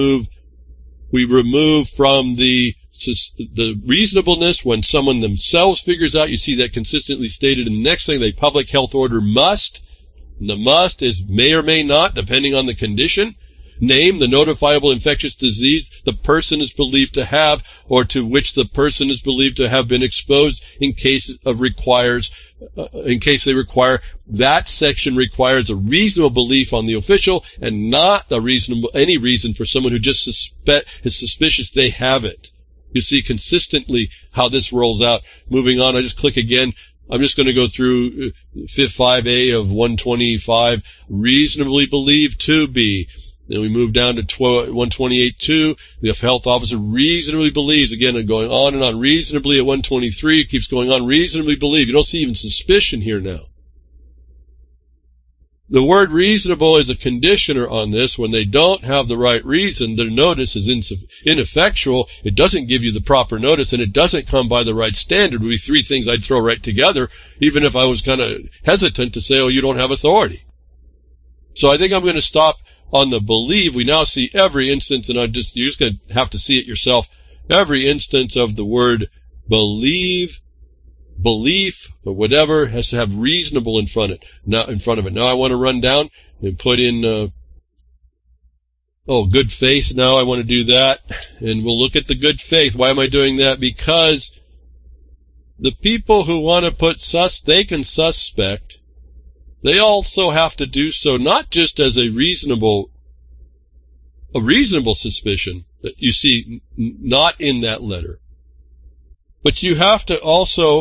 remove from the reasonableness when someone themselves figures out. You see that consistently stated in the next thing. The public health order must. And the must is may or may not, depending on the condition. Name the notifiable infectious disease the person is believed to have, or to which the person is believed to have been exposed in case they require. That section requires a reasonable belief on the official, and not any reason for someone who just is suspicious they have it. You see consistently how this rolls out. Moving on, I just click again. I'm just going to go through 5A of 125, reasonably believed to be. Then we move down to 128.2. The health officer reasonably believes, again, going on and on, reasonably at 123. It keeps going on, reasonably believe. You don't see even suspicion here now. The word reasonable is a conditioner on this. When they don't have the right reason, their notice is ineffectual. It doesn't give you the proper notice, and it doesn't come by the right standard. Would be three things I'd throw right together, even if I was kind of hesitant to say, oh, you don't have authority. So I think I'm going to stop on the believe. We now see every instance, and you're just going to have to see it yourself. Every instance of the word believe, belief, or whatever has to have reasonable in front of it. Now I want to run down and put in good faith. Now I want to do that, and we'll look at the good faith. Why am I doing that? Because the people who want to put they can suspect. They also have to do so not just as a reasonable suspicion that you see not in that letter, but you have to also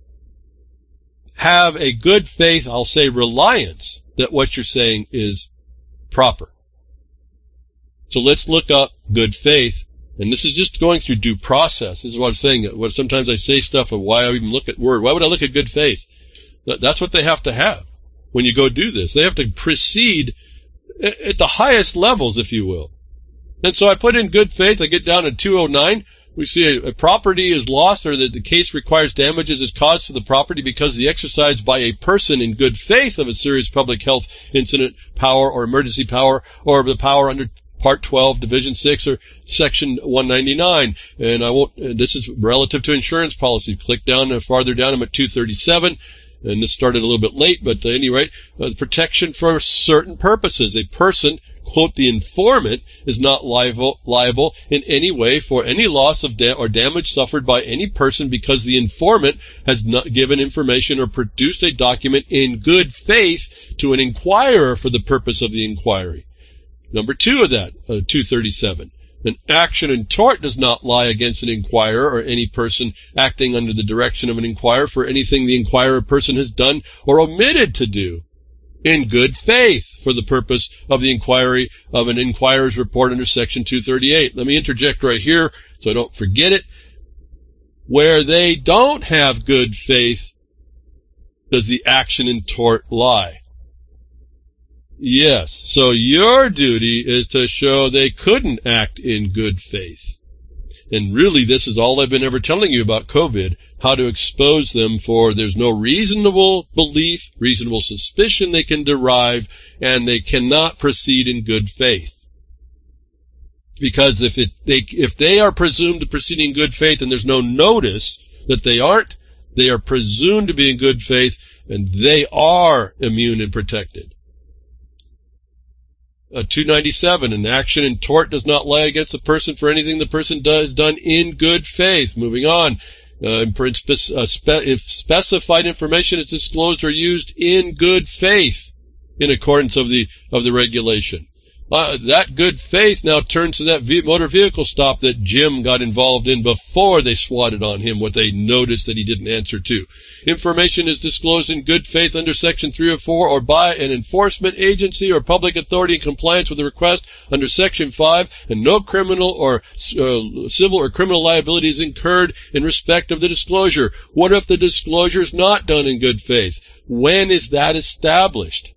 have a good faith, I'll say reliance, that what you're saying is proper. So let's look up good faith, and this is just going through due process. This is what I'm saying. Sometimes I say stuff of why I even look at word. Why would I look at good faith? That's what they have to have. When you go do this, they have to proceed at the highest levels, if you will. And so I put in good faith. I get down to 209. We see a property is lost, or that the case requires damages is caused to the property because of the exercise by a person in good faith of a serious public health incident power or emergency power, or the power under Part 12, Division 6, or Section 199. And this is relative to insurance policy. Click down farther down. I'm at 237. And this started a little bit late, but at any rate, protection for certain purposes. A person, quote, the informant, is not liable in any way for any loss of or damage suffered by any person because the informant has not given information or produced a document in good faith to an inquirer for the purpose of the inquiry. Number 2 of that, 237. An action in tort does not lie against an inquirer or any person acting under the direction of an inquirer for anything the inquirer person has done or omitted to do in good faith for the purpose of the inquiry of an inquirer's report under Section 238. Let me interject right here so I don't forget it. Where they don't have good faith, does the action in tort lie? Yes. So your duty is to show they couldn't act in good faith. And really, this is all I've been ever telling you about COVID, how to expose them for there's no reasonable belief, reasonable suspicion they can derive, and they cannot proceed in good faith. Because if they are presumed to proceed in good faith and there's no notice that they aren't, they are presumed to be in good faith, and they are immune and protected. 297, an action in tort does not lie against the person for anything the person does done in good faith. Moving on. If specified information is disclosed or used in good faith in accordance of the regulation. That good faith now turns to that motor vehicle stop that Jim got involved in before they swatted on him what they noticed that he didn't answer to. Information is disclosed in good faith under Section 304 or by an enforcement agency or public authority in compliance with the request under Section 5, and no criminal or civil or criminal liability is incurred in respect of the disclosure. What if the disclosure is not done in good faith? When is that established?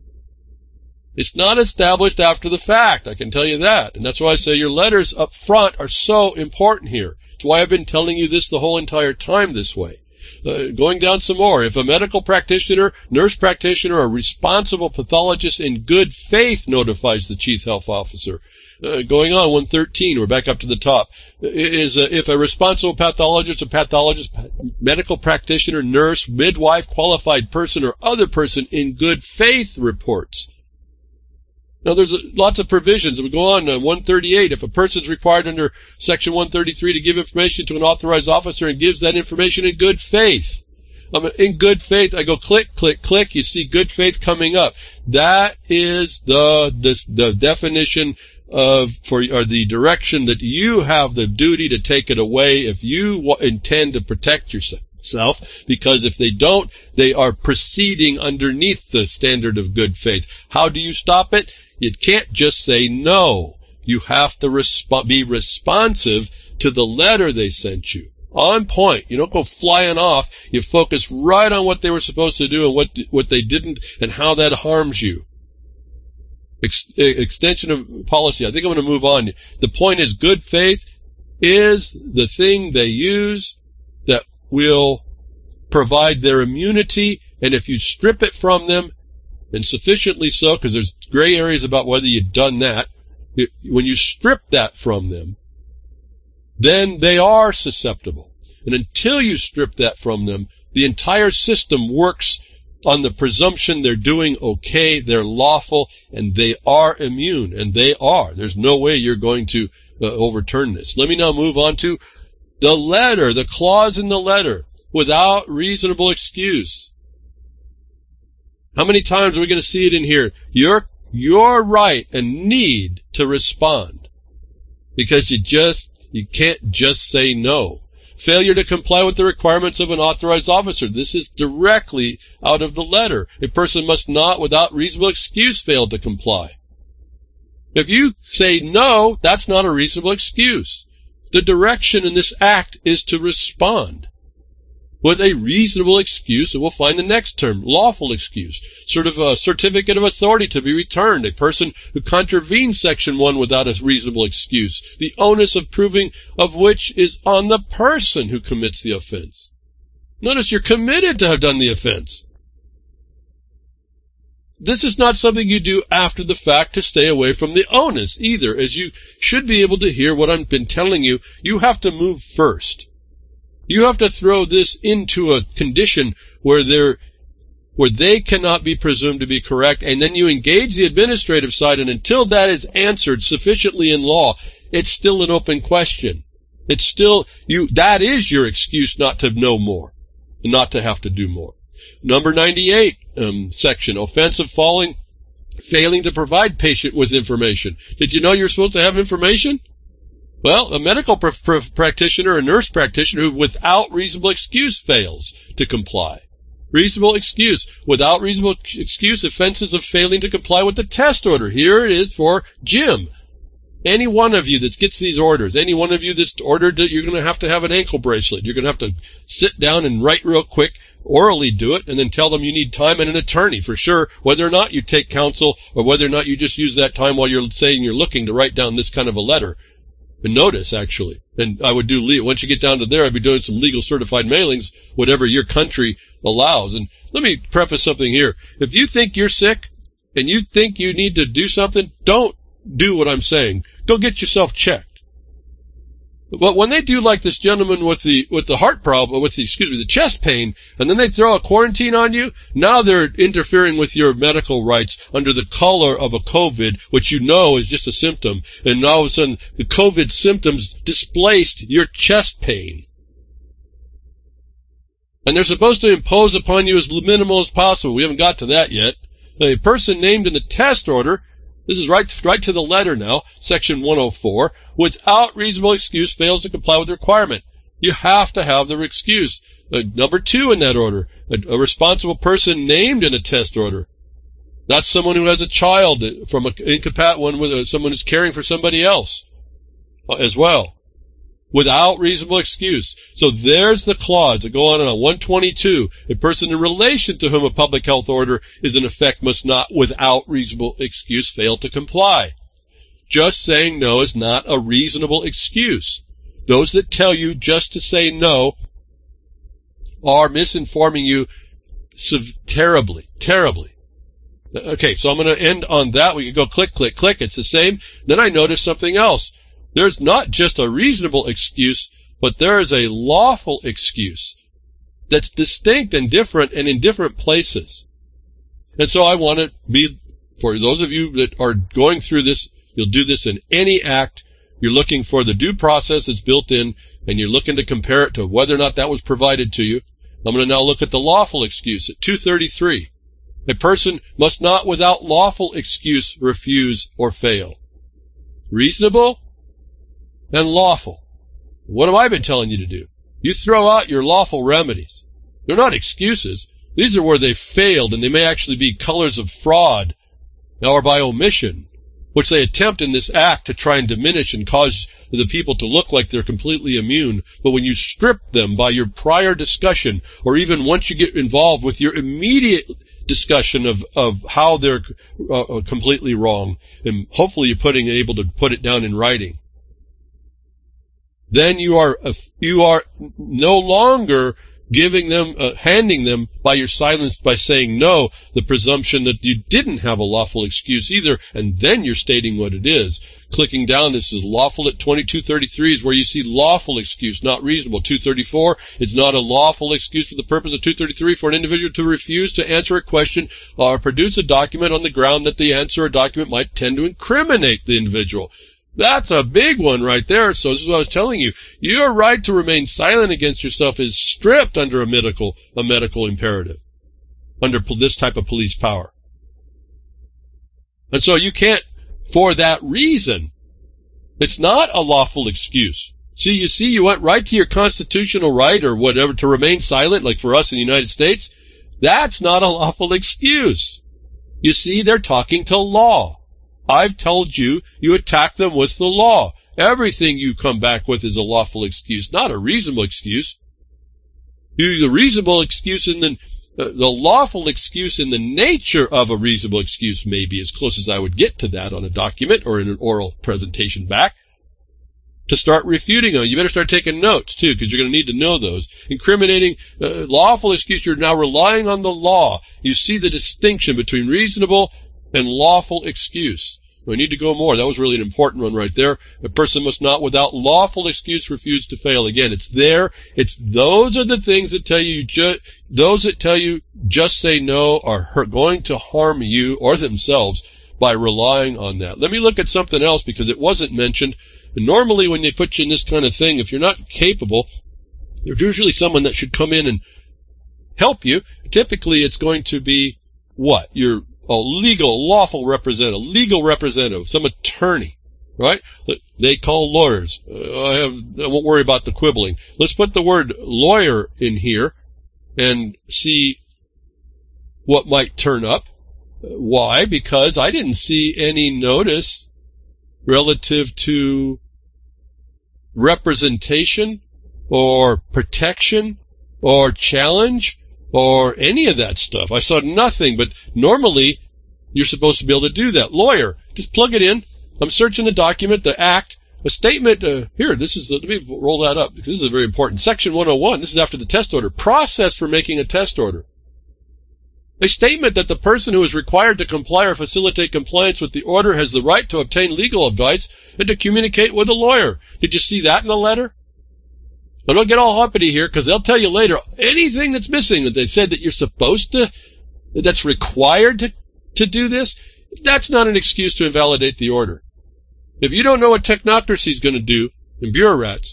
It's not established after the fact, I can tell you that. And that's why I say your letters up front are so important here. It's why I've been telling you this the whole entire time this way. Going down some more, if a medical practitioner, nurse practitioner, or responsible pathologist in good faith notifies the chief health officer, going on, 113, we're back up to the top, if a responsible pathologist, medical practitioner, nurse, midwife, qualified person, or other person in good faith reports. Now, there's lots of provisions. We go on, 138. If a person is required under Section 133 to give information to an authorized officer and gives that information in good faith. In good faith, I go click, click, click. You see good faith coming up. That is the definition or the direction that you have the duty to take it away if you intend to protect yourself, because if they don't, they are proceeding underneath the standard of good faith. How do you stop it? You can't just say no. You have to be responsive to the letter they sent you. On point. You don't go flying off. You focus right on what they were supposed to do and what they didn't and how that harms you. Extension of policy. I think I'm going to move on. The point is, good faith is the thing they use that will provide their immunity, and if you strip it from them, and sufficiently so, because there's gray areas about whether you've done that, when you strip that from them, then they are susceptible. And until you strip that from them, the entire system works on the presumption they're doing okay, they're lawful, and they are immune, and they are. There's no way you're going to overturn this. Let me now move on to the letter, the clause in the letter, without reasonable excuse. How many times are we going to see it in here? You're right and need to respond, because you can't just say no. Failure to comply with the requirements of an authorized officer. This is directly out of the letter. A person must not, without reasonable excuse, fail to comply. If you say no, that's not a reasonable excuse. The direction in this act is to respond with a reasonable excuse, and we'll find the next term, lawful excuse. Sort of a certificate of authority to be returned, a person who contravenes Section 1 without a reasonable excuse, the onus of proving of which is on the person who commits the offense. Notice you're committed to have done the offense. This is not something you do after the fact to stay away from the onus either, as you should be able to hear what I've been telling you. You have to move first. You have to throw this into a condition where they cannot be presumed to be correct, and then you engage the administrative side, and until that is answered sufficiently in law, it's still an open question. It's still that is your excuse not to know more, not to have to do more. Number 98 section, offense of failing to provide patient with information. Did you know you're supposed to have information? Well, a medical practitioner, a nurse practitioner who without reasonable excuse fails to comply. Reasonable excuse. Without reasonable excuse, offenses of failing to comply with the test order. Here it is for Jim. Any one of you that gets these orders, any one of you that's ordered that you're going to have an ankle bracelet, you're going to have to sit down and write real quick, orally do it, and then tell them you need time and an attorney for sure, whether or not you take counsel or whether or not you just use that time while you're saying you're looking to write down this kind of a letter. And notice, actually, and I would do, once you get down to there, I'd be doing some legal certified mailings, whatever your country allows. And let me preface something here. If you think you're sick and you think you need to do something, don't do what I'm saying. Go get yourself checked. But when they do like this gentleman with the heart problem, the chest pain, and then they throw a quarantine on you, now they're interfering with your medical rights under the color of a COVID, which you know is just a symptom, and now all of a sudden the COVID symptoms displaced your chest pain. And they're supposed to impose upon you as minimal as possible. We haven't got to that yet. A person named in the test order, this is right to the letter now, Section 104, without reasonable excuse fails to comply with the requirement. You have to have the excuse. Number 2 in that order, a responsible person named in a test order. That's someone who has a child from an incompatible one with someone who's caring for somebody else as well. Without reasonable excuse. So there's the clause that go on 122. A person in relation to whom a public health order is in effect must not, without reasonable excuse, fail to comply. Just saying no is not a reasonable excuse. Those that tell you just to say no are misinforming you terribly, terribly. Okay, so I'm going to end on that. We can go click, click, click. It's the same. Then I noticed something else. There's not just a reasonable excuse, but there is a lawful excuse that's distinct and different and in different places. And so I want to be, for those of you that are going through this, you'll do this in any act, you're looking for the due process that's built in, and you're looking to compare it to whether or not that was provided to you. I'm going to now look at the lawful excuse at 233. A person must not without lawful excuse refuse or fail. Reasonable and lawful. What have I been telling you to do? You throw out your lawful remedies. They're not excuses. These are where they failed, and they may actually be colors of fraud or by omission, which they attempt in this act to try and diminish and cause the people to look like they're completely immune. But when you strip them by your prior discussion, or even once you get involved with your immediate discussion of how they're completely wrong, and hopefully you're able to put it down in writing, then you are no longer giving them, handing them by your silence, by saying no, the presumption that you didn't have a lawful excuse either, and then you're stating what it is. Clicking down, this is lawful at 2233 is where you see lawful excuse, not reasonable. 234, it's not a lawful excuse for the purpose of 233 for an individual to refuse to answer a question or produce a document on the ground that the answer or document might tend to incriminate the individual. That's a big one right there. So this is what I was telling you. Your right to remain silent against yourself is stripped under a medical imperative, under this type of police power. And so you can't, for that reason, it's not a lawful excuse. You went right to your constitutional right or whatever to remain silent, like for us in the United States. That's not a lawful excuse. You see, they're talking to law. I've told you, you attack them with the law. Everything you come back with is a lawful excuse, not a reasonable excuse. The reasonable excuse the lawful excuse in the nature of a reasonable excuse may be as close as I would get to that on a document or in an oral presentation back. To start refuting them, you better start taking notes too, because you're going to need to know those. Incriminating lawful excuse, you're now relying on the law. You see the distinction between reasonable and lawful excuse. We need to go more. That was really an important one right there. A person must not without lawful excuse refuse to fail. Again, it's there. Those are the things that tell you, those that tell you just say no are going to harm you or themselves by relying on that. Let me look at something else because it wasn't mentioned. And normally when they put you in this kind of thing, if you're not capable, there's usually someone that should come in and help you. Typically it's going to be what? Your lawful representative, legal representative, some attorney. right? They call lawyers. I won't worry about the quibbling. Let's put the word lawyer in here and see what might turn up. Why? Because I didn't see any notice relative to representation or protection or challenge or any of that stuff. I saw nothing, but normally you're supposed to be able to do that. Lawyer, just plug it in. I'm searching the document, the act, a statement. Here, let me roll that up because this is very important. Section 101, this is after the test order. Process for making a test order. A statement that the person who is required to comply or facilitate compliance with the order has the right to obtain legal advice and to communicate with a lawyer. Did you see that in the letter? Now, don't get all uppity here because they'll tell you later anything that's missing that they said that you're supposed to, that's required to do this. That's not an excuse to invalidate the order. If you don't know what technocracy is going to do and bureaucrats,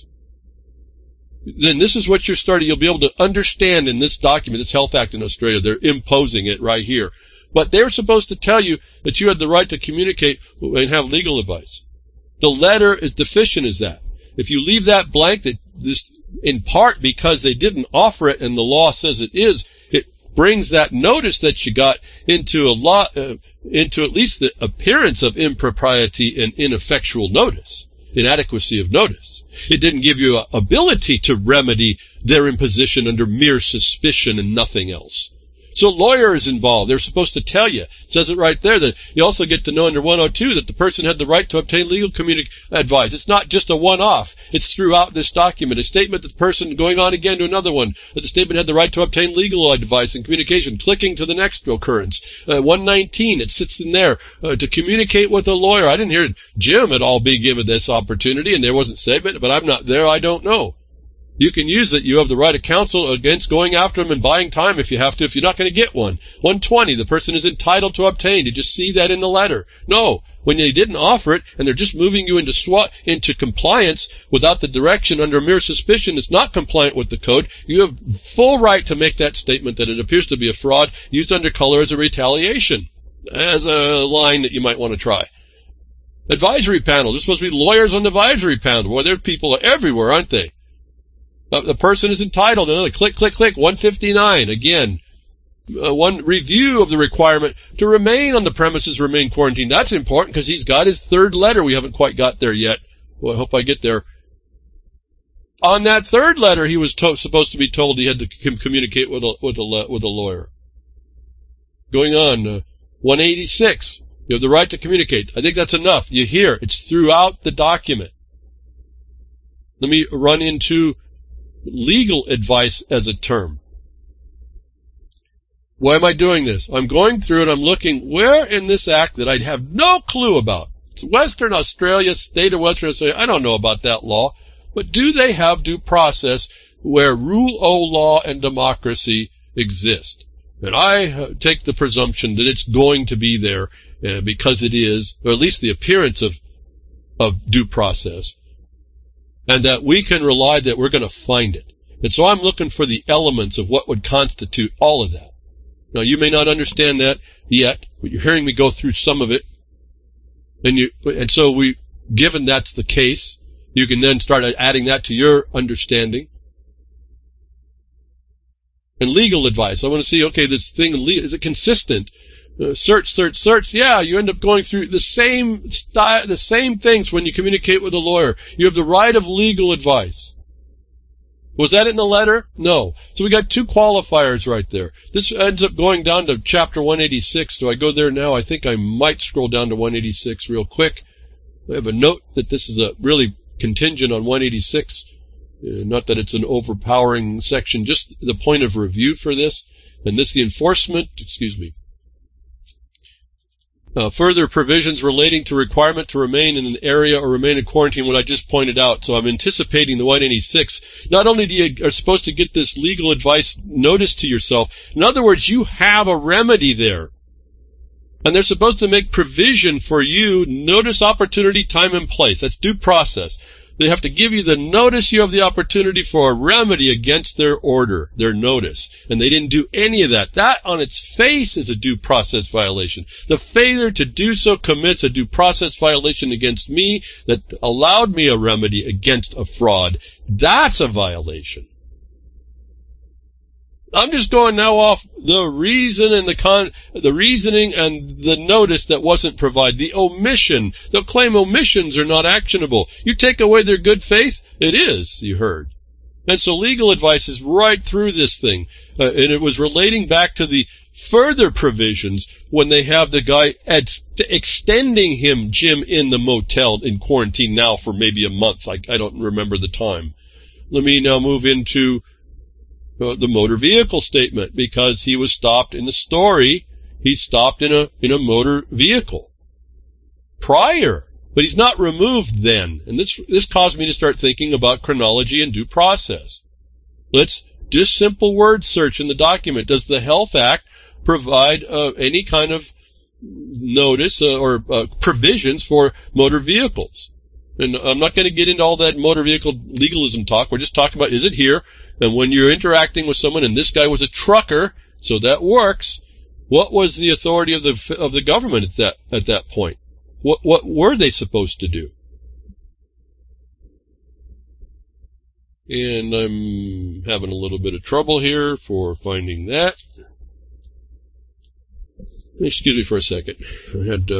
then this is what you're starting. You'll be able to understand in this document, this Health Act in Australia, they're imposing it right here. But they're supposed to tell you that you had the right to communicate and have legal advice. The letter is deficient as that. If you leave that blank, that this in part because they didn't offer it and the law says it is, it brings that notice that you got into into at least the appearance of impropriety and ineffectual notice, inadequacy of notice. It didn't give you an ability to remedy their imposition under mere suspicion and nothing else. So lawyers involved, they're supposed to tell you. It says it right there that you also get to know under 102 that the person had the right to obtain legal advice. It's not just a one-off. It's throughout this document. A statement that the person going on again to another one, that the statement had the right to obtain legal advice and communication, clicking to the next occurrence. 119, it sits in there to communicate with a lawyer. I didn't hear Jim at all be given this opportunity, and there wasn't statement, but I'm not there. I don't know. You can use it. You have the right of counsel against going after them and buying time if you have to, if you're not going to get one. 120, the person is entitled to obtain. Did you see that in the letter? No. When they didn't offer it and they're just moving you into compliance without the direction under mere suspicion, it's not compliant with the code, you have full right to make that statement that it appears to be a fraud used under color as a retaliation, as a line that you might want to try. Advisory panel. There's supposed to be lawyers on the advisory panel. Well, there's people everywhere, aren't they? The person is entitled. Another click, 159. Again, one review of the requirement to remain on the premises, remain quarantined. That's important because he's got his third letter. We haven't quite got there yet. Well, I hope I get there. On that third letter, he was supposed to be told he had to communicate with a lawyer. Going on, 186. You have the right to communicate. I think that's enough. You hear it's throughout the document. Let me run into legal advice as a term. Why am I doing this? I'm going through and I'm looking where in this act that I have no clue about. It's Western Australia, state of Western Australia. I don't know about that law. But do they have due process where rule of law and democracy exist? And I take the presumption that it's going to be there because it is, or at least the appearance of due process. And that we can rely that we're going to find it. And so I'm looking for the elements of what would constitute all of that. Now, you may not understand that yet, but you're hearing me go through some of it. And so given that's the case, you can then start adding that to your understanding. And legal advice. I want to see, okay, this thing, is it consistent? Search. Yeah, you end up going through the same things when you communicate with a lawyer. You have the right of legal advice. Was that in the letter? No. So we got two qualifiers right there. This ends up going down to chapter 186. Do I go there now? I think I might scroll down to 186 real quick. I have a note that this is a really contingent on 186. Not that it's an overpowering section, just the point of review for this. And this, the enforcement, further provisions relating to requirement to remain in an area or remain in quarantine, what I just pointed out. So I'm anticipating the 186. Not only are supposed to get this legal advice notice to yourself, in other words, you have a remedy there. And they're supposed to make provision for you, notice, opportunity, time, and place. That's due process. They have to give you the notice. You have the opportunity for a remedy against their order, their notice. And they didn't do any of that. That on its face is a due process violation. The failure to do so commits a due process violation against me that allowed me a remedy against a fraud. That's a violation. I'm just going now off the reason and the reasoning and the notice that wasn't provided. The omission. They'll claim omissions are not actionable. You take away their good faith, it is, you heard. And so legal advice is right through this thing. And it was relating back to the further provisions when they have the guy extending him, Jim, in the motel in quarantine now for maybe a month. I don't remember the time. Let me now move into the motor vehicle statement, because he was stopped in the story. He's stopped in a motor vehicle prior, but he's not removed then. And this caused me to start thinking about chronology and due process. Let's do simple word search in the document. Does the Health Act provide any kind of notice or provisions for motor vehicles? And I'm not going to get into all that motor vehicle legalism talk. We're just talking about, is it here? And when you're interacting with someone, and this guy was a trucker, so that works, what was the authority of the government at that point? What were they supposed to do? And I'm having a little bit of trouble here for finding that. Excuse me for a second. I had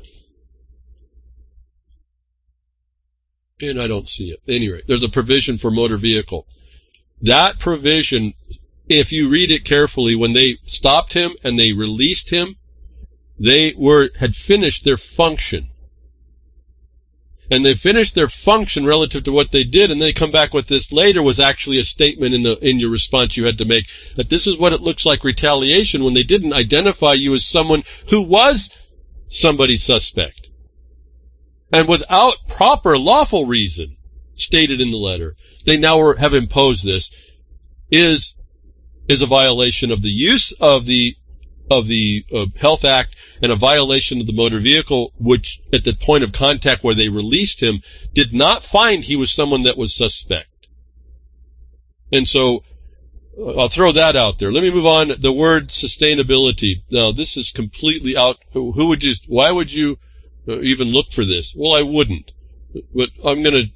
and I don't see it. Anyway, there's a provision for motor vehicle. That provision, if you read it carefully, when they stopped him and they released him, they had finished their function. And they finished their function relative to what they did, and they come back with this later was actually a statement in your response you had to make, that this is what it looks like retaliation when they didn't identify you as someone who was somebody suspect. And without proper lawful reason stated in the letter, they now have imposed this, is a violation of the use of the Health Act and a violation of the motor vehicle, which at the point of contact where they released him did not find he was someone that was suspect. And so I'll throw that out there. Let me move on. The word sustainability. Now, this is completely out. Why would you even look for this? Well, I wouldn't. But I'm going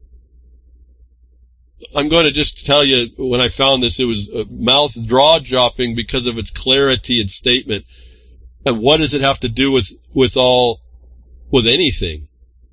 to just tell you, when I found this, it was mouth jaw-dropping because of its clarity and statement. And what does it have to do with anything?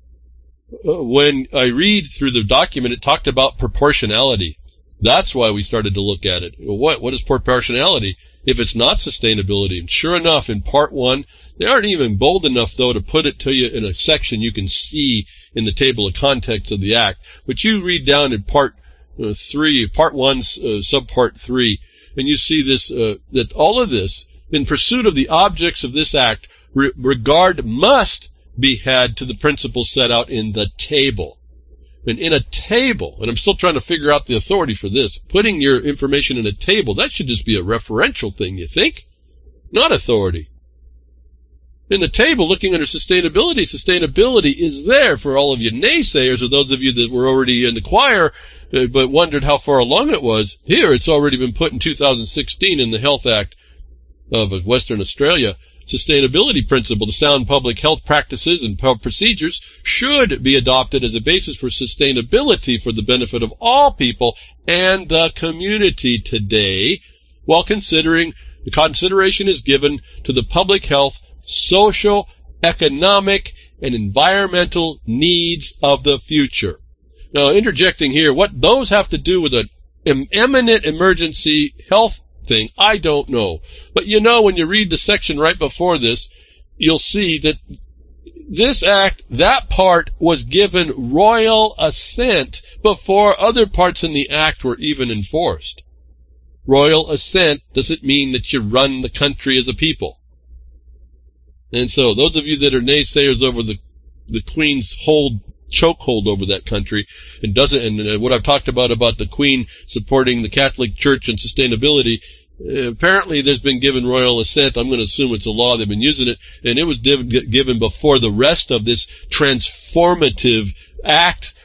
When I read through the document, it talked about proportionality. That's why we started to look at it. What is proportionality if it's not sustainability? And sure enough, in part 1, they aren't even bold enough, though, to put it to you in a section you can see in the table of contents of the Act. But you read down in part 3, part 1, subpart 3, and you see this, that all of this, in pursuit of the objects of this Act, regard must be had to the principles set out in the table. And in a table, and I'm still trying to figure out the authority for this, putting your information in a table, that should just be a referential thing, you think? Not authority. In the table, looking under sustainability is there for all of you naysayers, or those of you that were already in the choir but wondered how far along it was. Here, it's already been put in 2016 in the Health Act of Western Australia. Sustainability principle, the sound public health practices and procedures should be adopted as a basis for sustainability for the benefit of all people and the community today, while the consideration is given to the public health, social, economic, and environmental needs of the future. Now, interjecting here, what those have to do with an imminent emergency health thing, I don't know. But you know, when you read the section right before this, you'll see that this Act, that part was given royal assent before other parts in the Act were even enforced. Royal assent doesn't mean that you run the country as a people. And so, those of you that are naysayers over the Queen's chokehold over that country, and what I've talked about the Queen supporting the Catholic Church and sustainability, apparently there's been given royal assent. I'm going to assume it's a law. They've been using it, and it was given before the rest of this transformative act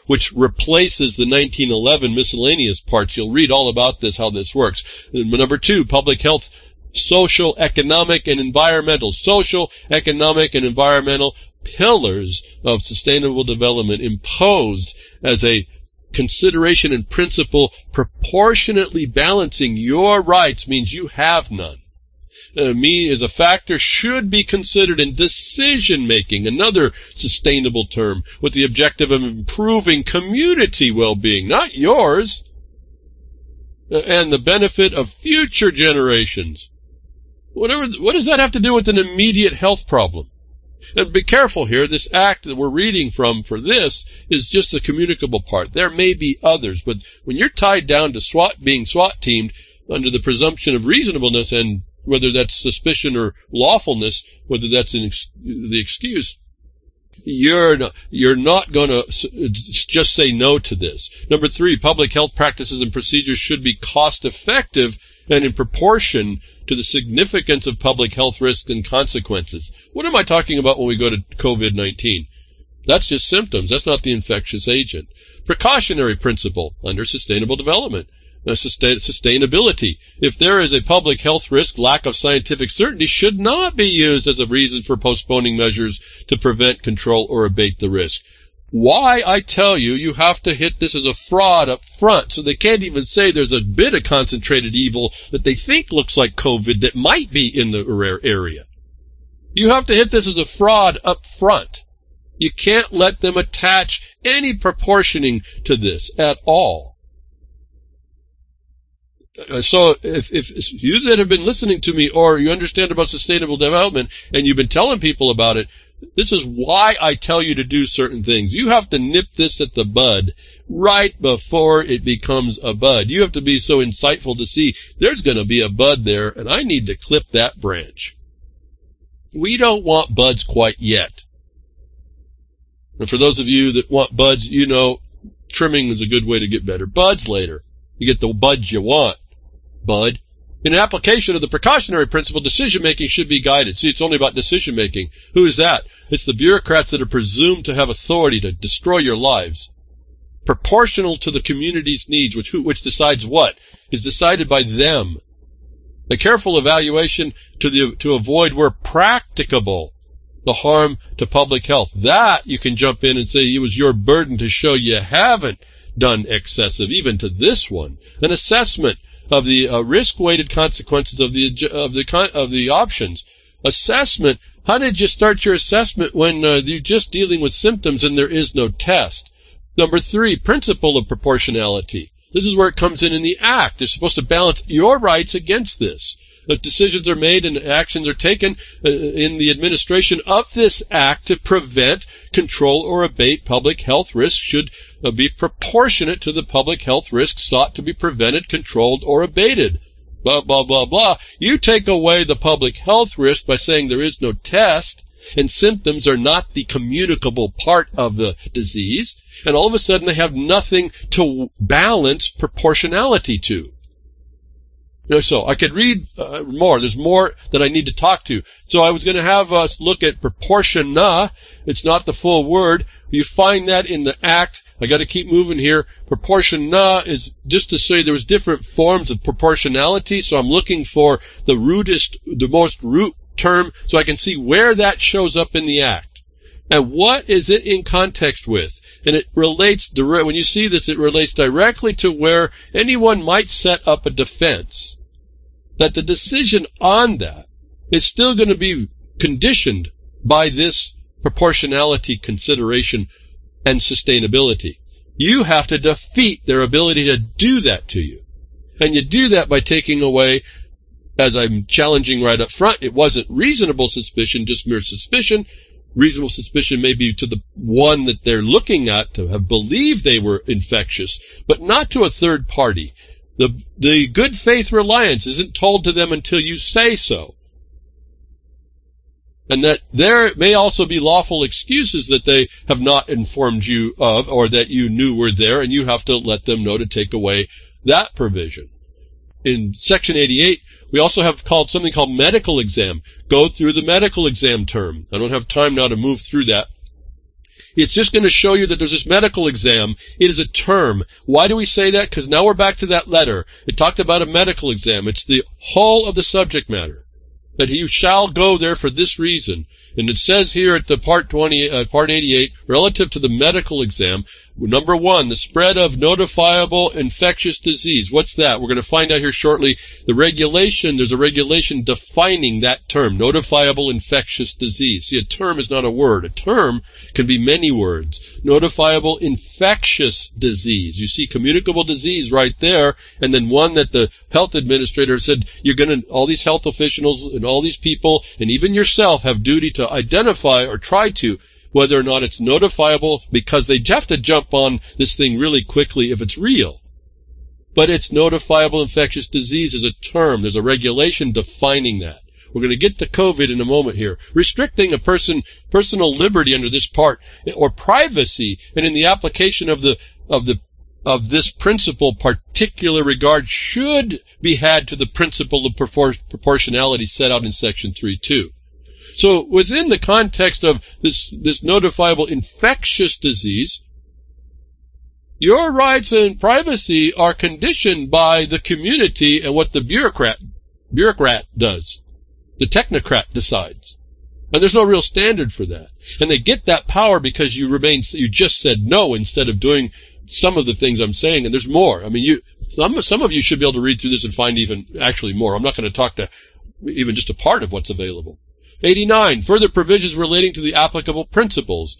which replaces the 1911 miscellaneous parts. You'll read all about this, how this works. Number 2, public health, social, economic, and environmental. Social, economic, and environmental pillars of sustainable development imposed as a consideration and principle. Proportionately balancing your rights means you have none. Me as a factor should be considered in decision-making, another sustainable term, with the objective of improving community well-being, not yours, and the benefit of future generations. What does that have to do with an immediate health problem? And be careful here, this act that we're reading from for this is just the communicable part. There may be others, but when you're tied down to being SWAT-teamed under the presumption of reasonableness, and whether that's suspicion or lawfulness, whether that's the excuse, you're not going to just say no to this. Number 3, public health practices and procedures should be cost-effective and in proportion to the significance of public health risks and consequences. What am I talking about when we go to COVID-19? That's just symptoms. That's not the infectious agent. Precautionary principle under sustainable development. Sustainability. If there is a public health risk, lack of scientific certainty should not be used as a reason for postponing measures to prevent, control, or abate the risk. Why, I tell you, you have to hit this as a fraud up front, so they can't even say there's a bit of concentrated evil that they think looks like COVID that might be in the area. You have to hit this as a fraud up front. You can't let them attach any proportioning to this at all. So if you that have been listening to me, or you understand about sustainable development and you've been telling people about it, this is why I tell you to do certain things. You have to nip this at the bud right before it becomes a bud. You have to be so insightful to see there's going to be a bud there, and I need to clip that branch. We don't want buds quite yet. And for those of you that want buds, you know trimming is a good way to get better buds later. You get the buds you want. Bud. In application of the precautionary principle, decision-making should be guided. See, it's only about decision-making. Who is that? It's the bureaucrats that are presumed to have authority to destroy your lives. Proportional to the community's needs, which decides what? Is decided by them. A careful evaluation to avoid where practicable the harm to public health. That you can jump in and say it was your burden to show you haven't done excessive, even to this one. An assessment of the risk-weighted consequences of the options. Assessment. How did you start your assessment when you're just dealing with symptoms and there is no test? Number 3, principle of proportionality. This is where it comes in the act. It's supposed to balance your rights against this. If decisions are made and actions are taken in the administration of this act to prevent, control, or abate public health risks should be proportionate to the public health risks sought to be prevented, controlled, or abated. Blah, blah, blah, blah. You take away the public health risk by saying there is no test and symptoms are not the communicable part of the disease, and all of a sudden they have nothing to balance proportionality to. So I could read more. There's more that I need to talk to. So I was going to have us look at proportiona. It's not the full word. You find that in the act. I got to keep moving here. Proportiona is just to say there was different forms of proportionality. So I'm looking for the most root term, so I can see where that shows up in the act. And what is it in context with? And it relates when you see this, it relates directly to where anyone might set up a defense. That the decision on that is still going to be conditioned by this proportionality consideration and sustainability. You have to defeat their ability to do that to you. And you do that by taking away, as I'm challenging right up front, it wasn't reasonable suspicion, just mere suspicion. Reasonable suspicion may be to the one that they're looking at to have believed they were infectious, but not to a third party. The good faith reliance isn't told to them until you say so. And that there may also be lawful excuses that they have not informed you of or that you knew were there, and you have to let them know to take away that provision. In Section 88, we also have something called medical exam. Go through the medical exam term. I don't have time now to move through that. It's just going to show you that there's this medical exam. It is a term. Why do we say that? Because now we're back to that letter. It talked about a medical exam. It's the whole of the subject matter, that you shall go there for this reason. And it says here at the part 88, relative to the medical exam, number 1, the spread of notifiable infectious disease. What's that? We're going to find out here shortly. There's a regulation defining that term, notifiable infectious disease. See, a term is not a word. A term can be many words. Notifiable infectious disease. You see communicable disease right there, and then one that the health administrator said, all these health officials and all these people, and even yourself, have duty to identify or try to, whether or not it's notifiable, because they have to jump on this thing really quickly if it's real. But it's notifiable infectious disease is a term. There's a regulation defining that. We're going to get to COVID in a moment here. Restricting a personal liberty under this part, or privacy, and in the application of this principle, particular regard should be had to the principle of proportionality set out in section 3.2. So within the context of this notifiable infectious disease, your rights and privacy are conditioned by the community and what the bureaucrat does. The technocrat decides. And there's no real standard for that. And they get that power because you just said no instead of doing some of the things I'm saying, and there's more. I mean, some of you should be able to read through this and find even actually more. I'm not going to talk to even just a part of what's available. 89, further provisions relating to the applicable principles.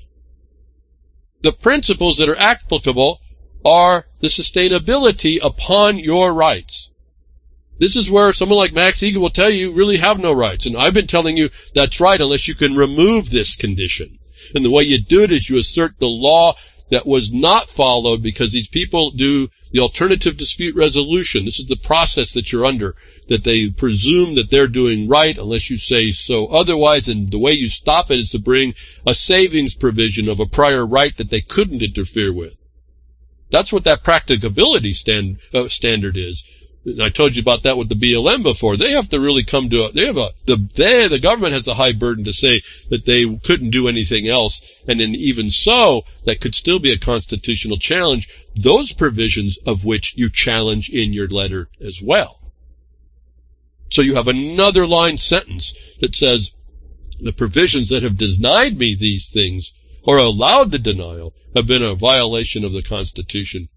The principles that are applicable are the sustainability upon your rights. This is where someone like Max Egan will tell you really have no rights. And I've been telling you that's right unless you can remove this condition. And the way you do it is you assert the law that was not followed because these people do the alternative dispute resolution. This is the process that you're under, that they presume that they're doing right unless you say so otherwise, and the way you stop it is to bring a savings provision of a prior right that they couldn't interfere with. That's what that practicability standard is. And I told you about that with the BLM before. They have to really come to the government has the high burden to say that they couldn't do anything else, and then even so, that could still be a constitutional challenge, those provisions of which you challenge in your letter as well. So you have another line sentence that says, the provisions that have denied me these things or allowed the denial have been a violation of the Constitution.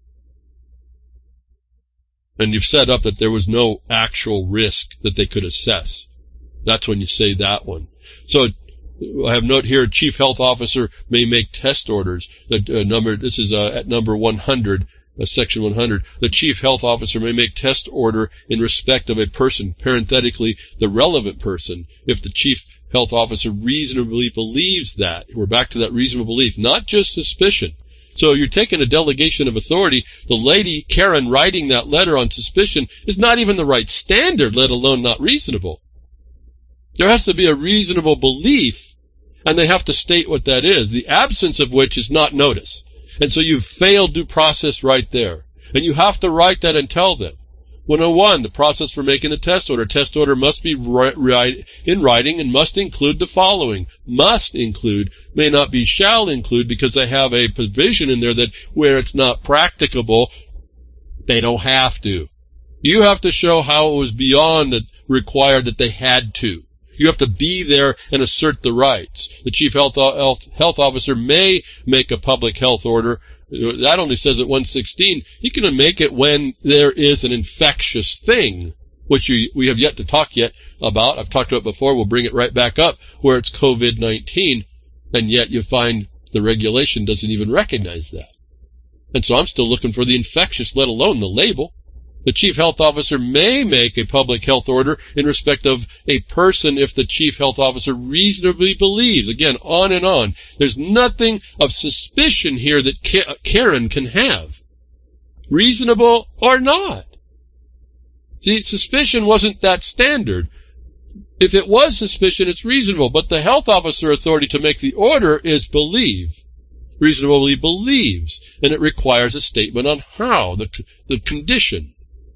And you've set up that there was no actual risk that they could assess. That's when you say that one. So I have note here, Chief Health Officer may make test orders. This is at number 100, section 100. The Chief Health Officer may make test order in respect of a person, parenthetically, the relevant person, if the Chief Health Officer reasonably believes that. We're back to that reasonable belief, not just suspicion. So you're taking a delegation of authority. The lady, Karen, writing that letter on suspicion is not even the right standard, let alone not reasonable. There has to be a reasonable belief, and they have to state what that is, the absence of which is not notice. And so you've failed due process right there. And you have to write that and tell them. 101, the process for making a test order. Test order must be in writing and must include the following. Must include, may not be shall include, because they have a provision in there that where it's not practicable, they don't have to. You have to show how it was beyond the required that they had to. You have to be there and assert the rights. The Chief Health Officer may make a public health order. That only says at 116. He can make it when there is an infectious thing, which we have yet to talk about. I've talked about it before. We'll bring it right back up, where it's COVID-19, and yet you find the regulation doesn't even recognize that. And so I'm still looking for the infectious, let alone the label. The Chief Health Officer may make a public health order in respect of a person if the Chief Health Officer reasonably believes. Again, on and on. There's nothing of suspicion here that Karen can have. Reasonable or not. See, suspicion wasn't that standard. If it was suspicion, it's reasonable. But the health officer authority to make the order is believe. Reasonably believes. And it requires a statement on how, the condition.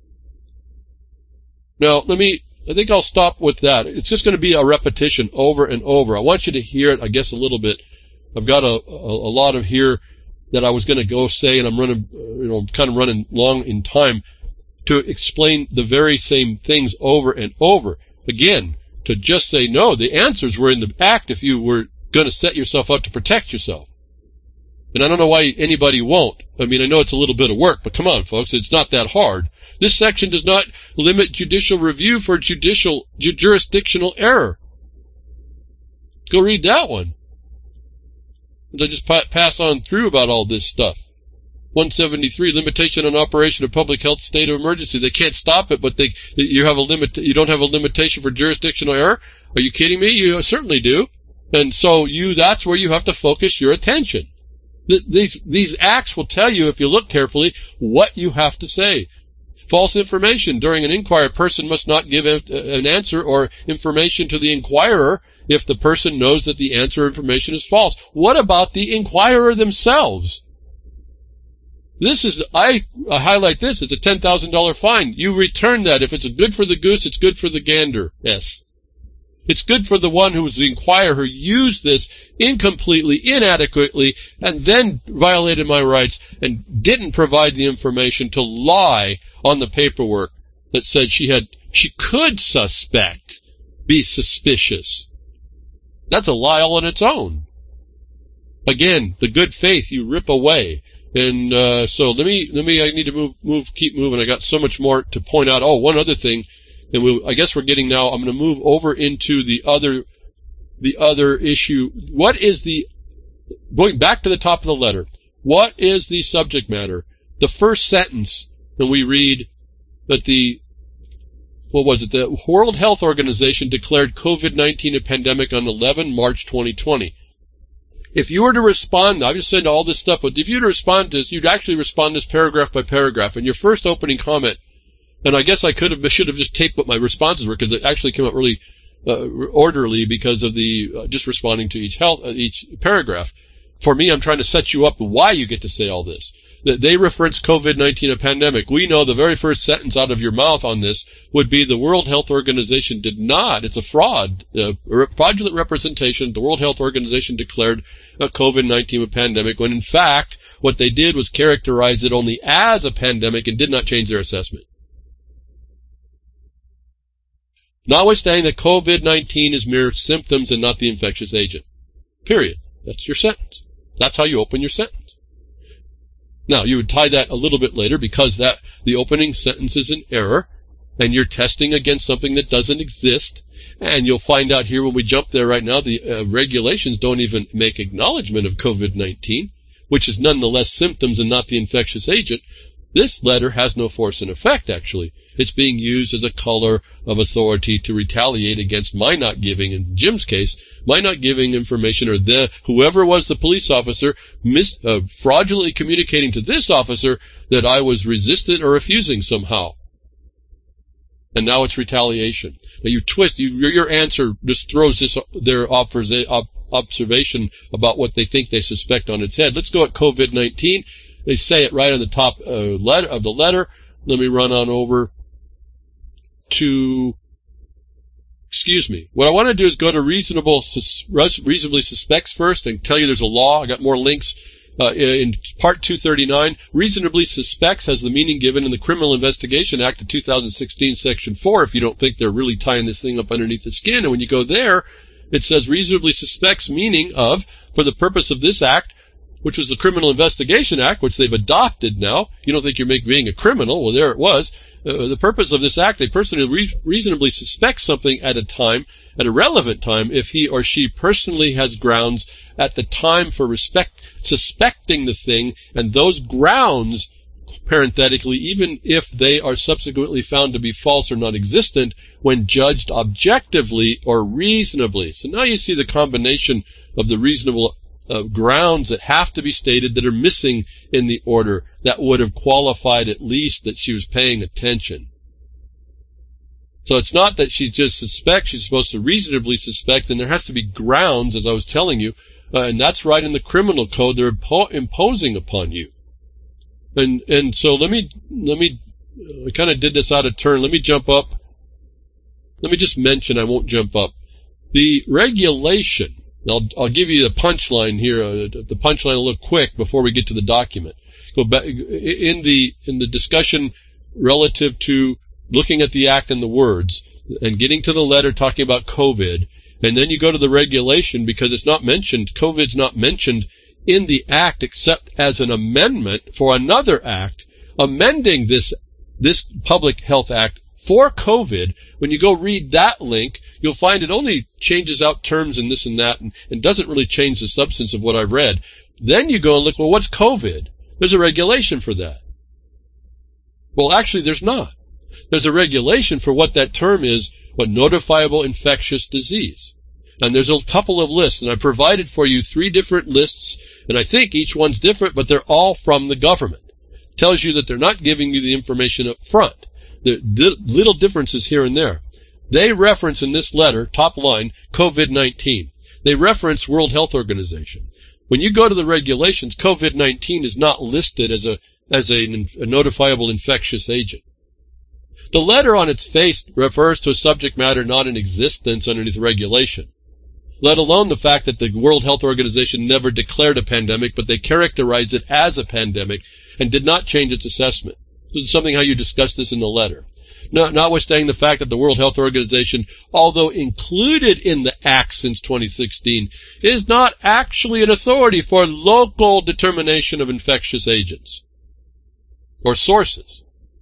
Now, I think I'll stop with that. It's just going to be a repetition over and over. I want you to hear it, I guess, a little bit I've got a lot of here that I was going to go say, and I'm running, kind of running long in time to explain the very same things over and over. Again, to just say no, the answers were in the act if you were going to set yourself up to protect yourself. And I don't know why anybody won't. I mean, I know it's a little bit of work, but come on, folks, it's not that hard. This section does not limit judicial review for jurisdictional error. Go read that one. I just pass on through about all this stuff. 173, limitation on operation of public health state of emergency. They can't stop it, but you have a limit. You don't have a limitation for jurisdictional error. Are you kidding me? You certainly do. And so that's where you have to focus your attention. These acts will tell you, if you look carefully, what you have to say. False information. During an inquiry, a person must not give an answer or information to the inquirer if the person knows that the answer or information is false. What about the inquirer themselves? I highlight this. It's a $10,000 fine. You return that. If it's good for the goose, it's good for the gander. Yes. It's good for the one who was the inquirer who used this incompletely, inadequately, and then violated my rights and didn't provide the information to lie on the paperwork that said she could be suspicious. That's a lie all on its own. Again, the good faith you rip away. And so I need to keep moving. I got so much more to point out. Oh, one other thing, and I guess we're getting now. I'm going to move over into the other issue. Going back to the top of the letter? What is the subject matter? The first sentence, and we read that the World Health Organization declared COVID-19 a pandemic on 11 March 2020. If you were to respond, I've just said all this stuff, but if you were to respond to this, you'd actually respond to this paragraph by paragraph. And your first opening comment, and I guess I should have just taped what my responses were, because it actually came out really orderly because of the just responding to each paragraph. For me, I'm trying to set you up why you get to say all this. They reference COVID-19 a pandemic. We know the very first sentence out of your mouth on this would be the World Health Organization did not. It's a fraud, fraudulent representation. The World Health Organization declared COVID-19 a pandemic when, in fact, what they did was characterize it only as a pandemic and did not change their assessment. Notwithstanding that COVID-19 is mere symptoms and not the infectious agent. Period. That's your sentence. That's how you open your sentence. Now, you would tie that a little bit later because the opening sentence is an error, and you're testing against something that doesn't exist. And you'll find out here when we jump there right now, the regulations don't even make acknowledgement of COVID-19, which is nonetheless symptoms and not the infectious agent. This letter has no force and effect, actually. It's being used as a color of authority to retaliate against my not giving, in Jim's case, my not giving information, or whoever was the police officer fraudulently communicating to this officer that I was resistant or refusing somehow. And now it's retaliation. Now you twist, your answer just throws their observation about what they think they suspect on its head. Let's go at COVID-19. They say it right on the top of the letter. Let me run on over to... Excuse me. What I want to do is go to reasonably suspects first and tell you there's a law. I got more links in Part 239. Reasonably suspects has the meaning given in the Criminal Investigation Act of 2016, Section 4, if you don't think they're really tying this thing up underneath the skin. And when you go there, it says reasonably suspects meaning of, for the purpose of this act, which was the Criminal Investigation Act, which they've adopted now. You don't think you're being a criminal. Well, there it was. The purpose of this act, a person who reasonably suspects something at a relevant time, if he or she personally has grounds at the time for suspecting the thing, and those grounds, parenthetically, even if they are subsequently found to be false or non-existent, when judged objectively or reasonably. So now you see the combination of the reasonable grounds that have to be stated that are missing in the order that would have qualified at least that she was paying attention. So it's not that she just suspects, she's supposed to reasonably suspect, and there has to be grounds, as I was telling you, and that's right in the criminal code they're imposing upon you. And so let me I kind of did this out of turn. Let me jump up. Let me just mention, I won't jump up. The regulation I'll give you the punchline here, the punchline a little quick before we get to the document. Go back in the discussion relative to looking at the act and the words and getting to the letter talking about COVID, and then you go to the regulation because it's not mentioned. COVID's not mentioned in the act except as an amendment for another act amending this Public Health Act for COVID. When you go read that link, you'll find it only changes out terms and this and that and doesn't really change the substance of what I've read. Then you go and look, well, what's COVID? There's a regulation for that. Well, actually, there's not. There's a regulation for what that term is, what notifiable infectious disease. And there's a couple of lists, and I provided for you 3 different lists, and I think each one's different, but they're all from the government. It tells you that they're not giving you the information up front. There are little differences here and there. They reference in this letter, top line, COVID-19. They reference World Health Organization. When you go to the regulations, COVID-19 is not listed as a notifiable infectious agent. The letter on its face refers to a subject matter not in existence underneath regulation, let alone the fact that the World Health Organization never declared a pandemic, but they characterized it as a pandemic and did not change its assessment. This is something how you discuss this in the letter. Notwithstanding the fact that the World Health Organization, although included in the Act since 2016, is not actually an authority for local determination of infectious agents or sources.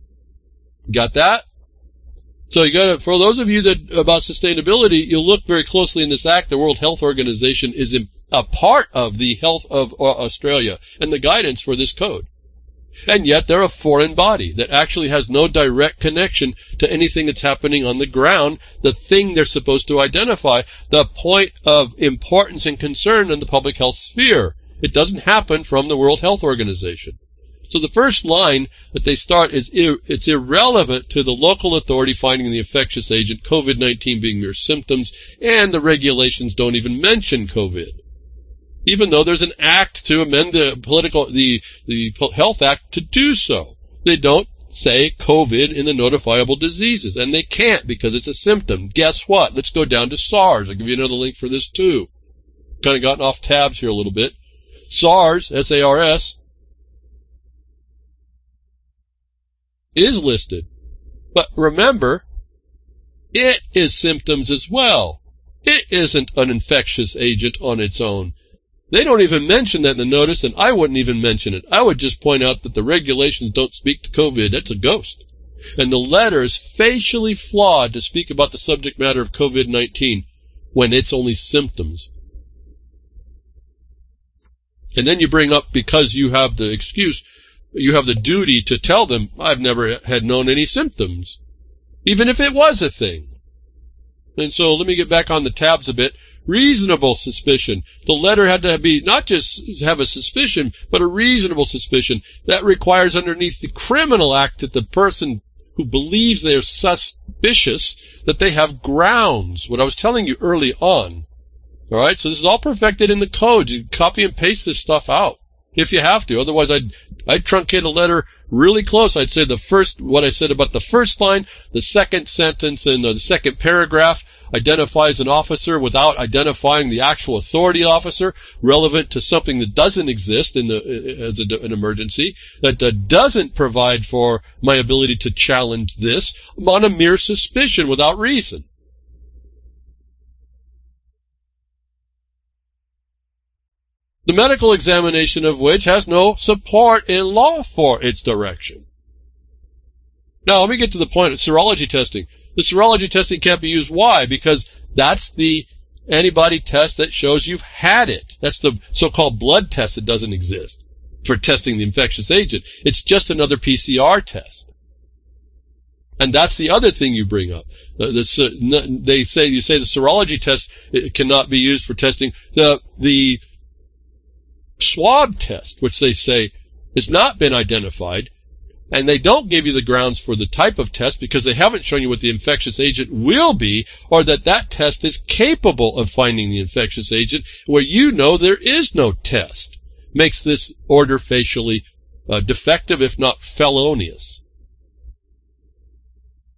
Got that? So you got to, for those of you that about sustainability, you'll look very closely in this Act. The World Health Organization is a part of the Health of Australia and the guidance for this code. And yet they're a foreign body that actually has no direct connection to anything that's happening on the ground, the thing they're supposed to identify, the point of importance and concern in the public health sphere. It doesn't happen from the World Health Organization. So the first line that they start is it's irrelevant to the local authority finding the infectious agent, COVID-19 being mere symptoms, and the regulations don't even mention COVID. Even though there's an act to amend the Health Act to do so. They don't say COVID in the notifiable diseases, and they can't because it's a symptom. Guess what? Let's go down to SARS. I'll give you another link for this too. Kind of gotten off tabs here a little bit. SARS, S-A-R-S, is listed. But remember, it is symptoms as well. It isn't an infectious agent on its own. They don't even mention that in the notice, and I wouldn't even mention it. I would just point out that the regulations don't speak to COVID. That's a ghost. And the letter is facially flawed to speak about the subject matter of COVID-19 when it's only symptoms. And then you bring up, because you have the excuse, you have the duty to tell them, I've never had known any symptoms, even if it was a thing. And so let me get back on the tabs a bit. Reasonable suspicion. The letter had to be not just have a suspicion, but a reasonable suspicion. That requires underneath the criminal act that the person who believes they're suspicious, that they have grounds. What I was telling you early on. All right, so this is all perfected in the code. You copy and paste this stuff out if you have to. Otherwise, I'd truncate a letter really close. I'd say what I said about the first line, the second sentence, and the second paragraph identifies an officer without identifying the actual authority officer relevant to something that doesn't exist as an emergency, that doesn't provide for my ability to challenge this on a mere suspicion without reason. The medical examination of which has no support in law for its direction. Now, let me get to the point of serology testing. The serology testing can't be used. Why? Because that's the antibody test that shows you've had it. That's the so-called blood test that doesn't exist for testing the infectious agent. It's just another PCR test. And that's the other thing you bring up. You say the serology test cannot be used for testing. The swab test, which they say has not been identified, and they don't give you the grounds for the type of test because they haven't shown you what the infectious agent will be, or that test is capable of finding the infectious agent, where you know there is no test, makes this order facially defective, if not felonious.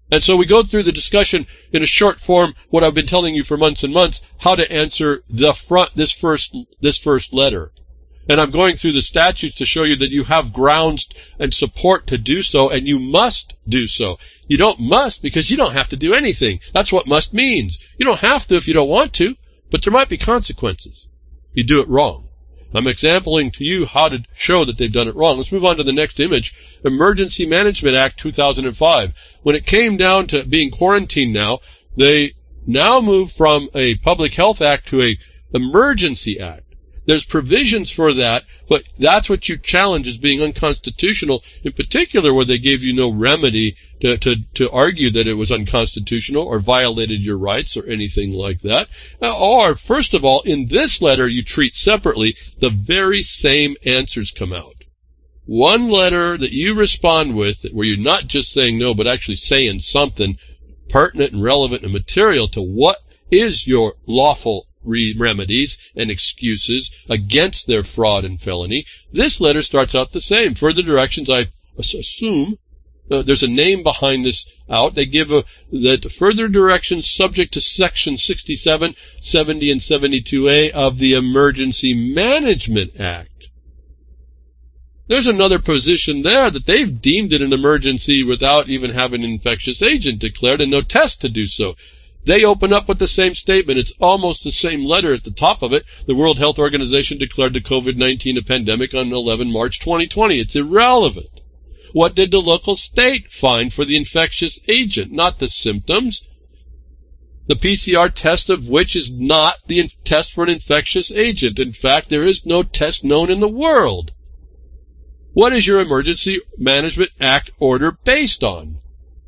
And so we go through the discussion in a short form, what I've been telling you for months and months, how to answer this first letter. And I'm going through the statutes to show you that you have grounds and support to do so, and you must do so. You don't must because you don't have to do anything. That's what must means. You don't have to if you don't want to, but there might be consequences. You do it wrong. I'm exampling to you how to show that they've done it wrong. Let's move on to the next image. Emergency Management Act 2005. When it came down to being quarantined now, they now moved from a Public Health Act to a Emergency Act. There's provisions for that, but that's what you challenge as being unconstitutional, in particular where they gave you no remedy to argue that it was unconstitutional or violated your rights or anything like that. Or, first of all, in this letter you treat separately, the very same answers come out. One letter that you respond with, where you're not just saying no, but actually saying something pertinent and relevant and material to what is your lawful remedies and excuses against their fraud and felony. This letter starts out the same. Further directions, I assume, there's a name behind this out. They give that further directions subject to Section 67, 70, and 72A of the Emergency Management Act. There's another position there that they've deemed it an emergency without even having an infectious agent declared and no test to do so. They open up with the same statement. It's almost the same letter at the top of it. The World Health Organization declared the COVID-19 a pandemic on 11 March 2020. It's irrelevant. What did the local state find for the infectious agent? Not the symptoms. The PCR test of which is not the test for an infectious agent. In fact, there is no test known in the world. What is your Emergency Management Act order based on?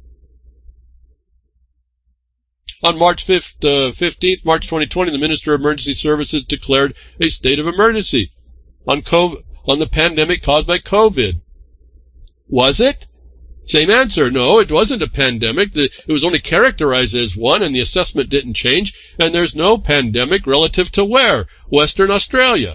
On March 15th, March 2020, the Minister of Emergency Services declared a state of emergency on the pandemic caused by COVID. Was it? Same answer. No, it wasn't a pandemic. It was only characterized as one, and the assessment didn't change, and there's no pandemic relative to where? Western Australia.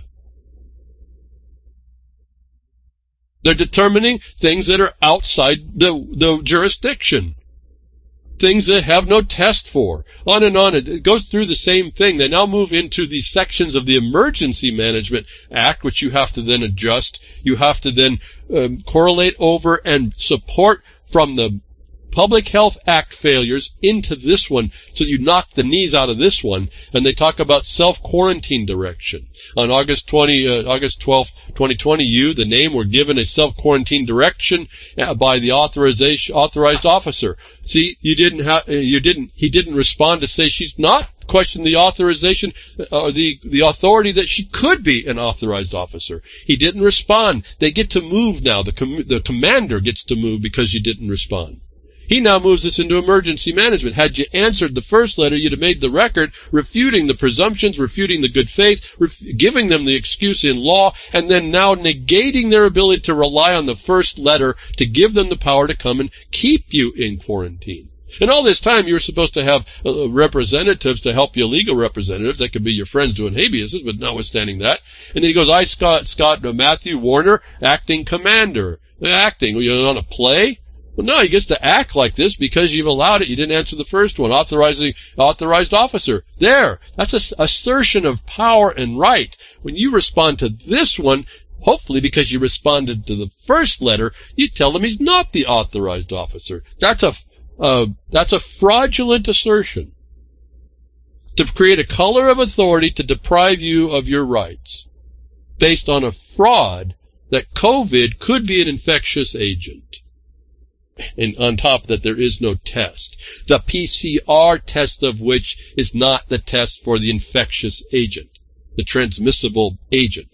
They're determining things that are outside the jurisdiction. Things that have no test for. On and on. It goes through the same thing. They now move into these sections of the Emergency Management Act, which you have to then adjust. You have to then correlate over and support from the Public Health Act failures into this one, so you knock the knees out of this one. And they talk about self-quarantine direction. On August 12th, 2020, the name were given a self-quarantine direction by the authorized officer. See, he didn't respond to say she's not, question the authorization, the authority that she could be an authorized officer. He didn't respond. They get to move now. The commander gets to move because you didn't respond. He now moves this into emergency management. Had you answered the first letter, you'd have made the record refuting the presumptions, refuting the good faith, giving them the excuse in law, and then now negating their ability to rely on the first letter to give them the power to come and keep you in quarantine. And all this time, you were supposed to have representatives to help you, legal representatives. That could be your friends doing habeas, but notwithstanding that. And then he goes, Matthew Warner, acting commander. Acting, you're on a play? Well, no, he gets to act like this because you've allowed it. You didn't answer the first one. Authorized officer. There. That's an assertion of power and right. When you respond to this one, hopefully because you responded to the first letter, you tell them he's not the authorized officer. That's a fraudulent assertion to create a color of authority to deprive you of your rights based on a fraud that COVID could be an infectious agent. And on top of that, there is no test. The PCR test of which is not the test for the infectious agent, the transmissible agent.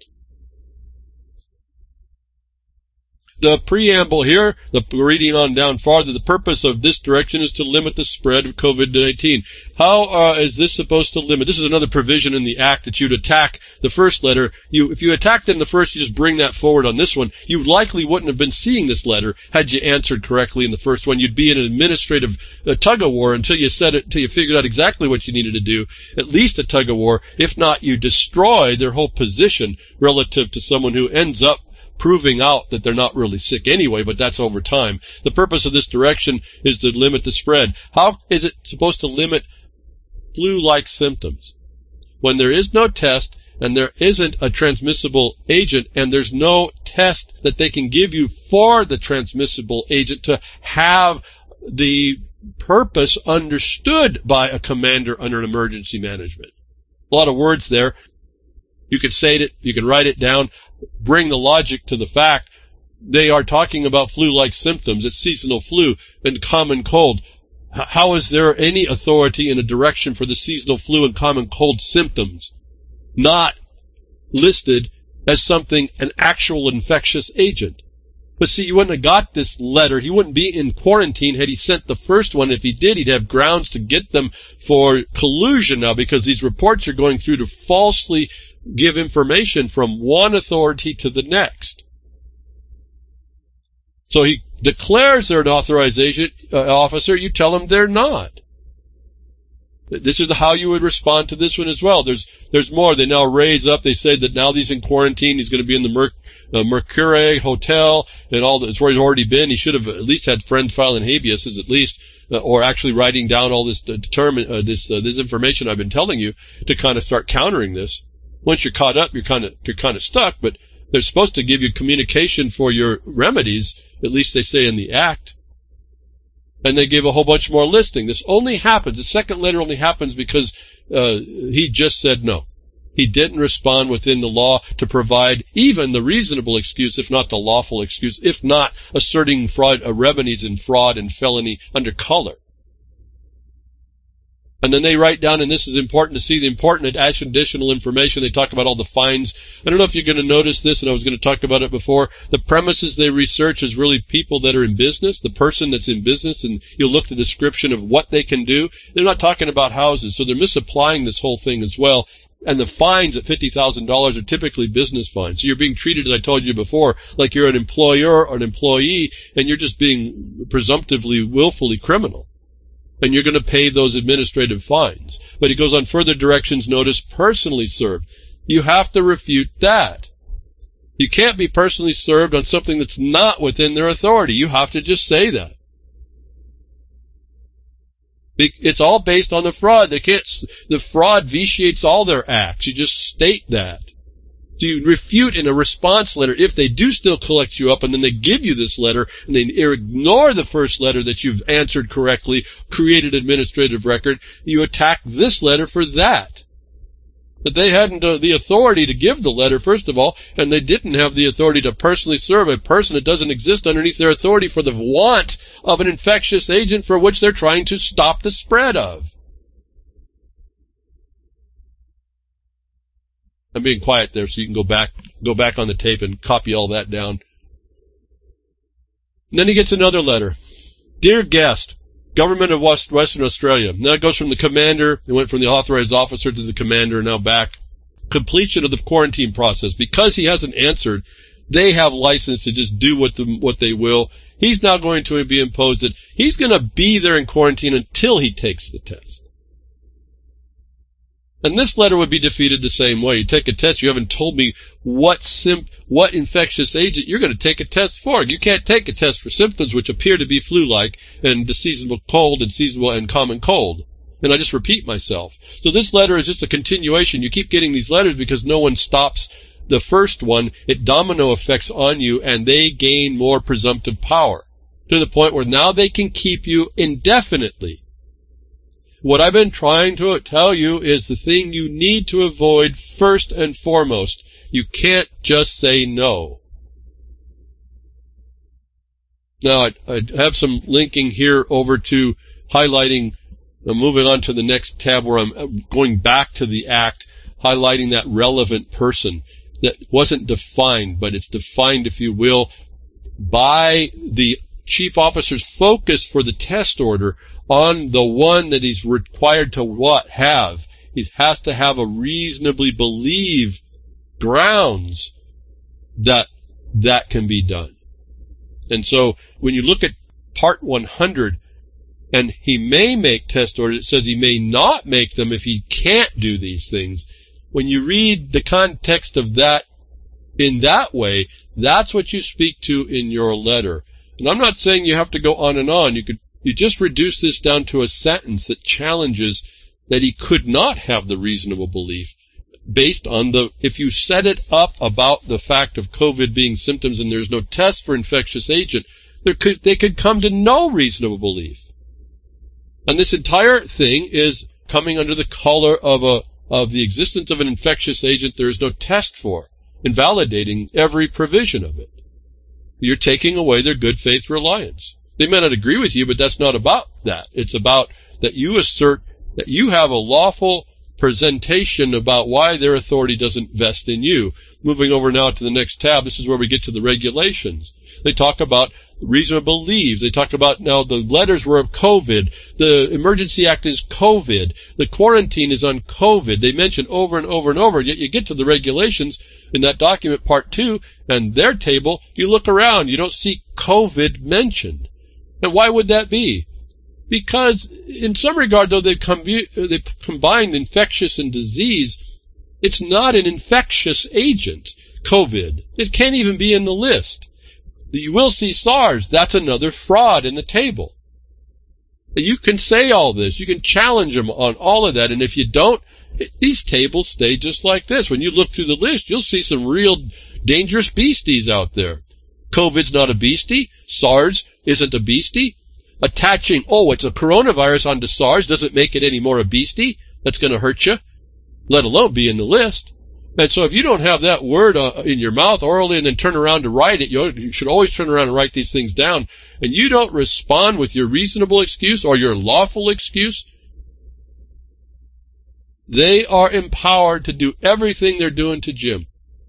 The preamble here, reading on down farther, the purpose of this direction is to limit the spread of COVID-19. How is this supposed to limit? This is another provision in the Act that you'd attack the first letter. If you attacked it in the first, you just bring that forward on this one. You likely wouldn't have been seeing this letter had you answered correctly in the first one. You'd be in an administrative tug-of-war until you figured out exactly what you needed to do, at least a tug-of-war. If not, you destroy their whole position relative to someone who ends up proving out that they're not really sick anyway, but that's over time. The purpose of this direction is to limit the spread. How is it supposed to limit flu-like symptoms when there is no test and there isn't a transmissible agent and there's no test that they can give you for the transmissible agent to have the purpose understood by a commander under emergency management? A lot of words there. You can say it, you can write it down, bring the logic to the fact. They are talking about flu-like symptoms. It's seasonal flu and common cold. How is there any authority in a direction for the seasonal flu and common cold symptoms not listed as something, an actual infectious agent? But see, you wouldn't have got this letter. He wouldn't be in quarantine had he sent the first one. If he did, he'd have grounds to get them for collusion now, because these reports are going through to falsely give information from one authority to the next. So he declares they're an authorization officer. You tell him they're not. This is how you would respond to this one as well. There's more. They now raise up. They say that now he's in quarantine. He's going to be in the Mercure Hotel and all that's where he's already been. He should have at least had friends filing habeas, at least, or actually writing down all this this information I've been telling you to kind of start countering this. Once you're caught up, you're kind of stuck. But they're supposed to give you communication for your remedies. At least they say in the act. And they give a whole bunch more listing. This only happens, the second letter only happens because he just said no. He didn't respond within the law to provide even the reasonable excuse, if not the lawful excuse, if not asserting fraud, remedies in fraud and felony under color. And then they write down, and this is important to see, the important additional information. They talk about all the fines. I don't know if you're going to notice this, and I was going to talk about it before. The premises they research is really people that are in business, the person that's in business, and you'll look at the description of what they can do. They're not talking about houses, so they're misapplying this whole thing as well. And the fines at $50,000 are typically business fines. So you're being treated, as I told you before, like you're an employer or an employee, and you're just being presumptively, willfully criminal. And you're going to pay those administrative fines. But he goes on further directions, notice, personally served. You have to refute that. You can't be personally served on something that's not within their authority. You have to just say that. It's all based on the fraud. The fraud vitiates all their acts. You just state that. So you refute in a response letter if they do still collect you up, and then they give you this letter, and they ignore the first letter that you've answered correctly, created administrative record. You attack this letter for that. But they hadn't the authority to give the letter, first of all, and they didn't have the authority to personally serve a person that doesn't exist underneath their authority for the want of an infectious agent for which they're trying to stop the spread of. I'm being quiet there so you can go back on the tape and copy all that down. And then he gets another letter. Dear guest, Government of Western Australia. Now it goes from the commander, it went from the authorized officer to the commander, now back. Completion of the quarantine process. Because he hasn't answered, they have license to just do what they will. He's now going to be imposed that he's going to be there in quarantine until he takes the test. And this letter would be defeated the same way. You take a test, you haven't told me what infectious agent you're going to take a test for. You can't take a test for symptoms which appear to be flu-like and the seasonal cold and seasonal and common cold. And I just repeat myself. So this letter is just a continuation. You keep getting these letters because no one stops the first one. It domino effects on you, and they gain more presumptive power to the point where now they can keep you indefinitely. What I've been trying to tell you is the thing you need to avoid first and foremost. You can't just say no. Now, I have some linking here over to highlighting, moving on to the next tab where I'm going back to the Act, highlighting that relevant person that wasn't defined, but it's defined, if you will, by the chief officer's focus for the test order on the one that he's required to have. He has to have a reasonably believed grounds that that can be done. And so when you look at Part 100, and he may make test orders, it says he may not make them if he can't do these things. When you read the context of that in that way, That's what you speak to in your letter. And I'm not saying you have to go on and on. You just reduce this down to a sentence that challenges that he could not have the reasonable belief based on if you set it up about the fact of COVID being symptoms and there's no test for infectious agent, they could come to no reasonable belief. And this entire thing is coming under the color of the existence of an infectious agent there is no test for, invalidating every provision of it. You're taking away their good faith reliance. They may not agree with you, but that's not about that. It's about that you assert that you have a lawful presentation about why their authority doesn't vest in you. Moving over now to the next tab, this is where we get to the regulations. They talk about reasonable leaves. They talk about now the letters were of COVID. The Emergency Act is COVID. The quarantine is on COVID. They mention over and over and over, yet you get to the regulations in that document, part 2, and their table, you look around, you don't see COVID mentioned. And why would that be? Because in some regard, though, they've combined infectious and disease, it's not an infectious agent, COVID. It can't even be in the list. You will see SARS. That's another fraud in the table. You can say all this. You can challenge them on all of that. And if you don't, these tables stay just like this. When you look through the list, you'll see some real dangerous beasties out there. COVID's not a beastie. SARS isn't a beastie. Attaching, it's a coronavirus onto SARS doesn't make it any more a beastie. That's going to hurt you, let alone be in the list. And so if you don't have that word in your mouth orally and then turn around to write it, you should always turn around and write these things down, and you don't respond with your reasonable excuse or your lawful excuse, they are empowered to do everything they're doing to Jim.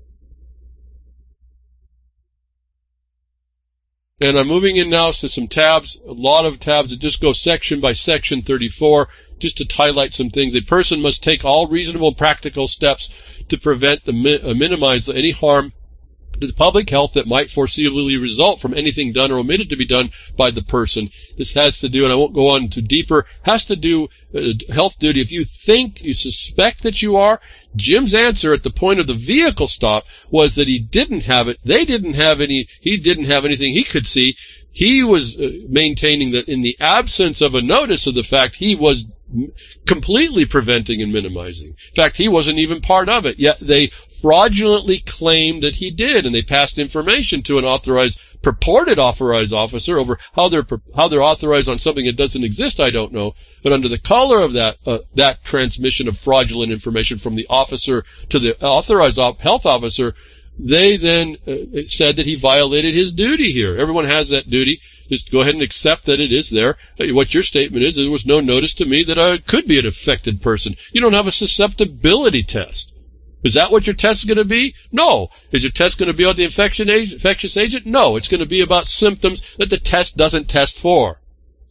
And I'm moving in now to some tabs, a lot of tabs that just go section by section 34, just to highlight some things. A person must take all reasonable and practical steps to prevent minimize any harm to the public health that might foreseeably result from anything done or omitted to be done by the person. This has to do, and I won't go on too deeper, has to do health duty. If you think, you suspect that you are, Jim's answer at the point of the vehicle stop was that he didn't have it. They didn't have any. He didn't have anything he could see. He was maintaining that in the absence of a notice of the fact, he was completely preventing and minimizing. In fact, he wasn't even part of it. Yet they fraudulently claimed that he did, and they passed information to an purported authorized officer over how they're authorized on something that doesn't exist. I don't know, but under the color of that transmission of fraudulent information from the officer to the authorized health officer, they then said that he violated his duty here. Everyone has that duty. Just go ahead and accept that it is there. What your statement is, there was no notice to me that I could be an affected person. You don't have a susceptibility test. Is that what your test is going to be? No. Is your test going to be on the infectious agent? No. It's going to be about symptoms that the test doesn't test for.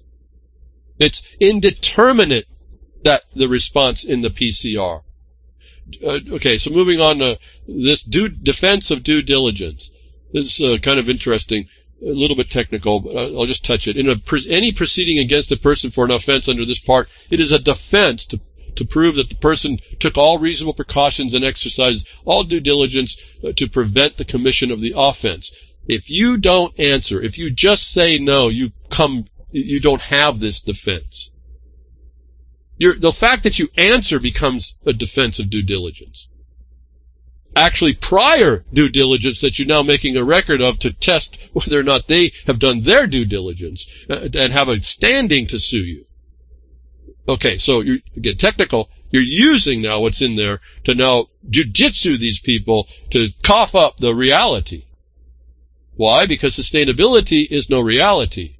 It's indeterminate, that the response in the PCR. Okay, so moving on to this defense of due diligence. This is kind of interesting, a little bit technical, but I'll just touch it. In any proceeding against a person for an offense under this part, it is a defense to prove that the person took all reasonable precautions and exercised all due diligence to prevent the commission of the offense. If you don't answer, if you just say no, you don't have this defense. The fact that you answer becomes a defense of due diligence. Actually, prior due diligence that you're now making a record of to test whether or not they have done their due diligence and have a standing to sue you. Okay, so you get technical. You're using now what's in there to now jujitsu these people to cough up the reality. Why? Because sustainability is no reality.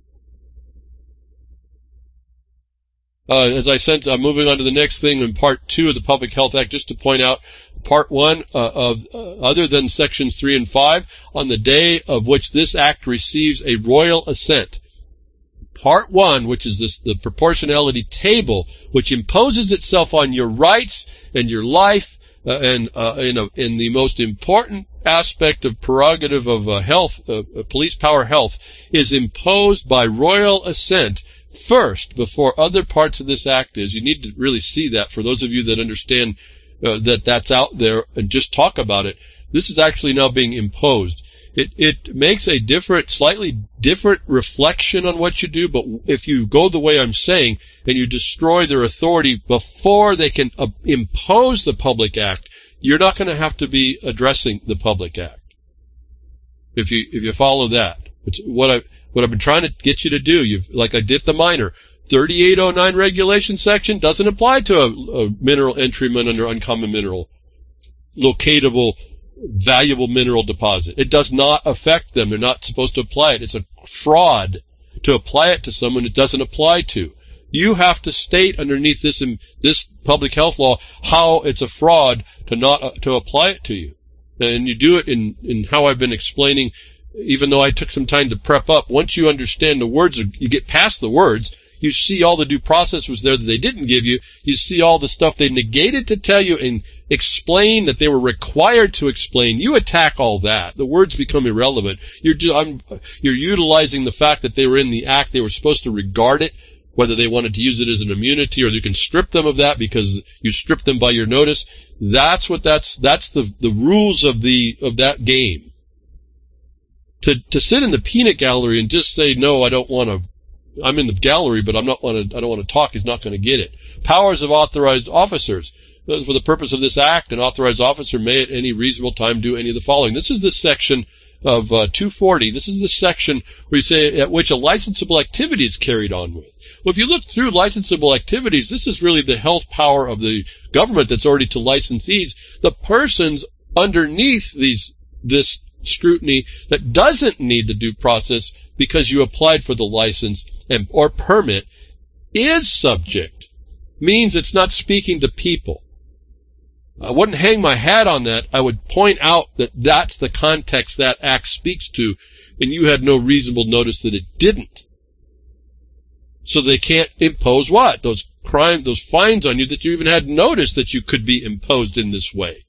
As I said, I'm moving on to the next thing in Part 2 of the Public Health Act, just to point out Part 1 other than Sections 3 and 5, on the day of which this Act receives a royal assent. Part 1, which is the proportionality table, which imposes itself on your rights and your life, and in the most important aspect of prerogative of health, police power health, is imposed by royal assent first before other parts of this Act is. You need to really see that for those of you that understand that that's out there and just talk about it. This is actually now being imposed. It makes a slightly different reflection on what you do, but if you go the way I'm saying and you destroy their authority before they can impose the public act, you're not going to have to be addressing the public act. If you follow that, it's what I've been trying to get you to do. Like I did the minor. 3809 regulation section doesn't apply to a mineral entryman under uncommon mineral, locatable, valuable mineral deposit. It does not affect them. They're not supposed to apply it. It's a fraud to apply it to someone it doesn't apply to. You have to state underneath this public health law how it's a fraud to apply it to you. And you do it in how I've been explaining, even though I took some time to prep up. Once you understand the words, you get past the words, you see all the due process was there that they didn't give you. You see all the stuff they negated to tell you and explain that they were required to explain. You attack all that. The words become irrelevant. You're utilizing the fact that they were in the act. They were supposed to regard it, whether they wanted to use it as an immunity, or you can strip them of that because you stripped them by your notice. That's the rules of that game. To sit in the peanut gallery and just say, no, I don't want to, I'm in the gallery, but I don't want to talk, is not going to get it. Powers of authorized officers. For the purpose of this act, an authorized officer may at any reasonable time do any of the following. This is the section of 240. This is the section where you say at which a licensable activity is carried on with. Well, if you look through licensable activities, this is really the health power of the government that's already to licensees. The persons underneath this scrutiny that doesn't need the due process because you applied for the license or permit is subject. Means it's not speaking to people. I wouldn't hang my hat on that. I would point out that that's the context that act speaks to, and you had no reasonable notice that it didn't. So they can't impose what? Those fines on you that you even had notice that you could be imposed in this way.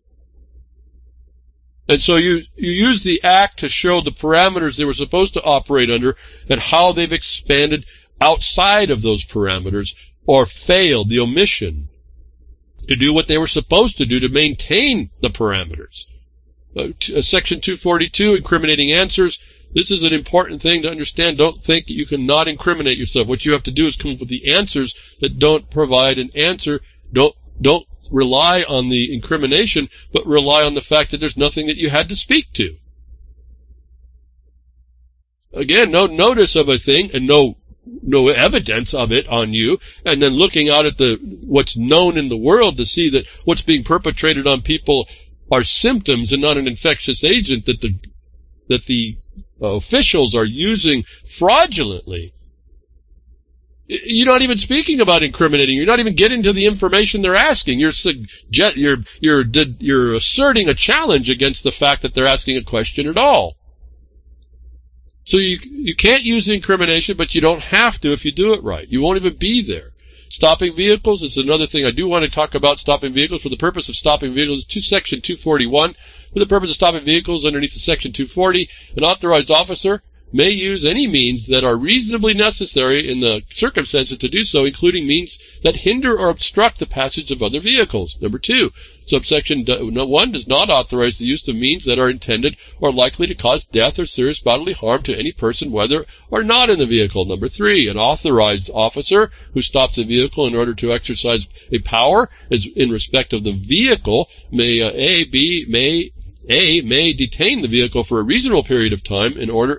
And so you use the act to show the parameters they were supposed to operate under and how they've expanded outside of those parameters or failed, the omission, to do what they were supposed to do to maintain the parameters. Section 242, incriminating answers. This is an important thing to understand. Don't think you can not incriminate yourself. What you have to do is come up with the answers that don't provide an answer. Don't rely on the incrimination, but rely on the fact that there's nothing that you had to speak to. Again, no notice of a thing and no evidence of it on you, and then looking out at what's known in the world to see that what's being perpetrated on people are symptoms and not an infectious agent that the officials are using fraudulently. You're not even speaking about incriminating. You're not even getting to the information they're asking. You're asserting a challenge against the fact that they're asking a question at all. So you can't use the incrimination, but you don't have to if you do it right. You won't even be there. Stopping vehicles is another thing I do want to talk about. Stopping vehicles. For the purpose of stopping vehicles, Section 241. For the purpose of stopping vehicles underneath the Section 240, an authorized officer may use any means that are reasonably necessary in the circumstances to do so, including means that hinder or obstruct the passage of other vehicles. Number 2, subsection 1 does not authorize the use of means that are intended or likely to cause death or serious bodily harm to any person, whether or not in the vehicle. Number 3, an authorized officer who stops a vehicle in order to exercise a power is in respect of the vehicle may detain the vehicle for a reasonable period of time in order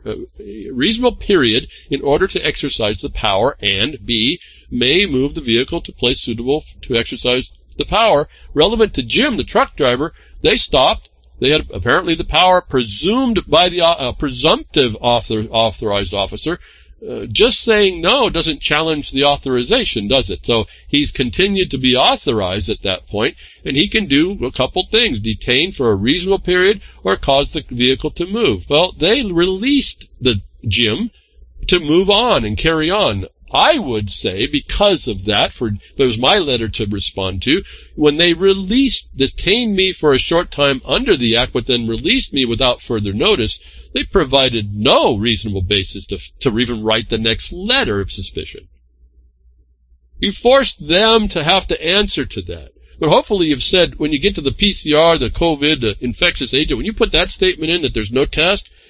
to exercise the power, and B, may move the vehicle to place suitable to exercise the power. Relevant to Jim, the truck driver, they stopped. They had apparently the power presumed by the presumptive authorized officer. Just saying no doesn't challenge the authorization, does it? So he's continued to be authorized at that point, and he can do a couple things: detain for a reasonable period or cause the vehicle to move. Well, they released the Jim to move on and carry on. I would say, because of that, that was my letter to respond to, when they detained me for a short time under the Act, but then released me without further notice, they provided no reasonable basis to even write the next letter of suspicion. You forced them to have to answer to that. But hopefully you've said, when you get to the PCR, the COVID, the infectious agent, when you put that statement in that there's no test,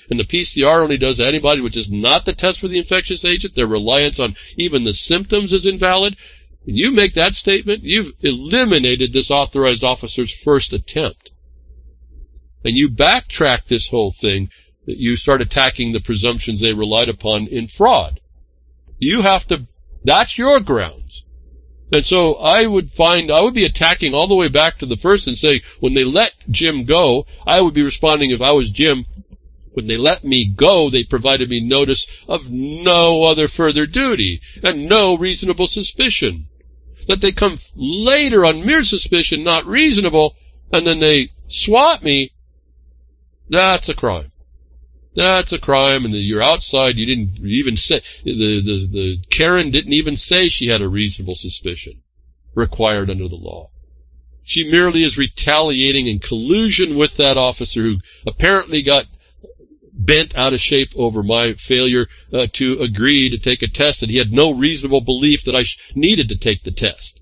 and the PCR only does antibody, which is not the test for the infectious agent. Their reliance on even the symptoms is invalid. When you make that statement, you've eliminated this authorized officer's first attempt. And you backtrack this whole thing, that you start attacking the presumptions they relied upon in fraud. You have to, that's your grounds. And so I would be attacking all the way back to the first and say, when they let Jim go, I would be responding if I was Jim. When they let me go, they provided me notice of no other further duty and no reasonable suspicion. That they come later on mere suspicion, not reasonable, and then they swat me, that's a crime. That's a crime, and you're outside. You didn't even say, the Karen didn't even say she had a reasonable suspicion required under the law. She merely is retaliating in collusion with that officer who apparently got bent out of shape over my failure to agree to take a test, and he had no reasonable belief that I needed to take the test.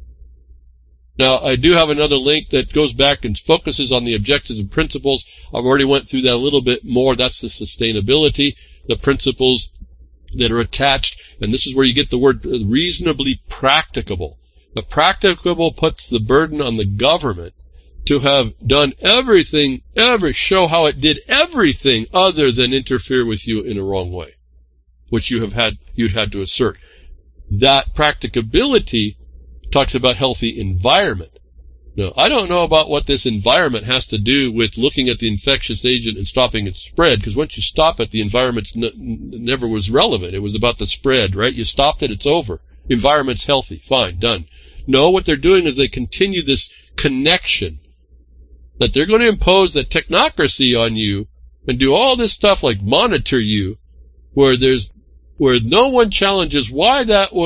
Now, I do have another link that goes back and focuses on the objectives and principles. I've already went through that a little bit more. That's the sustainability, the principles that are attached, and this is where you get the word reasonably practicable. The practicable puts the burden on the government to have done everything, show how it did everything other than interfere with you in a wrong way, which you'd had to assert. That practicability talks about healthy environment. Now, I don't know about what this environment has to do with looking at the infectious agent and stopping its spread, because once you stop it, the environment never was relevant. It was about the spread, right? You stopped it, it's over. Environment's healthy, fine, done. No, what they're doing is they continue this connection that they're going to impose that technocracy on you and do all this stuff like monitor you, where no one challenges why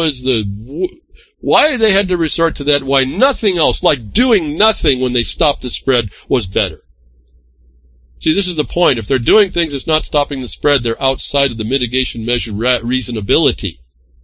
they had to resort to that, why nothing else, like doing nothing when they stopped the spread, was better. See, this is the point. If they're doing things that's not stopping the spread, they're outside of the mitigation measure reasonability.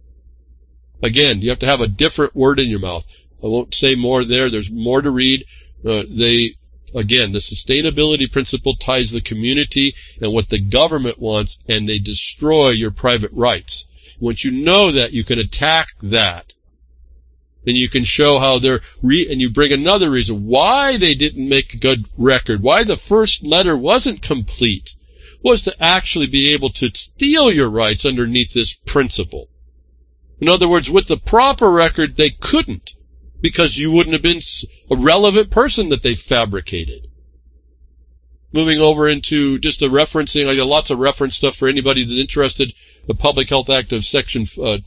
Again, you have to have a different word in your mouth. I won't say more there. There's more to read. Again, the sustainability principle ties the community and what the government wants, and they destroy your private rights. Once you know that, you can attack that. Then you can show how and you bring another reason why they didn't make a good record, why the first letter wasn't complete, was to actually be able to steal your rights underneath this principle. In other words, with the proper record, they couldn't, because you wouldn't have been a relevant person that they fabricated. Moving over into just the referencing, I got lots of reference stuff for anybody that's interested. The Public Health Act of Section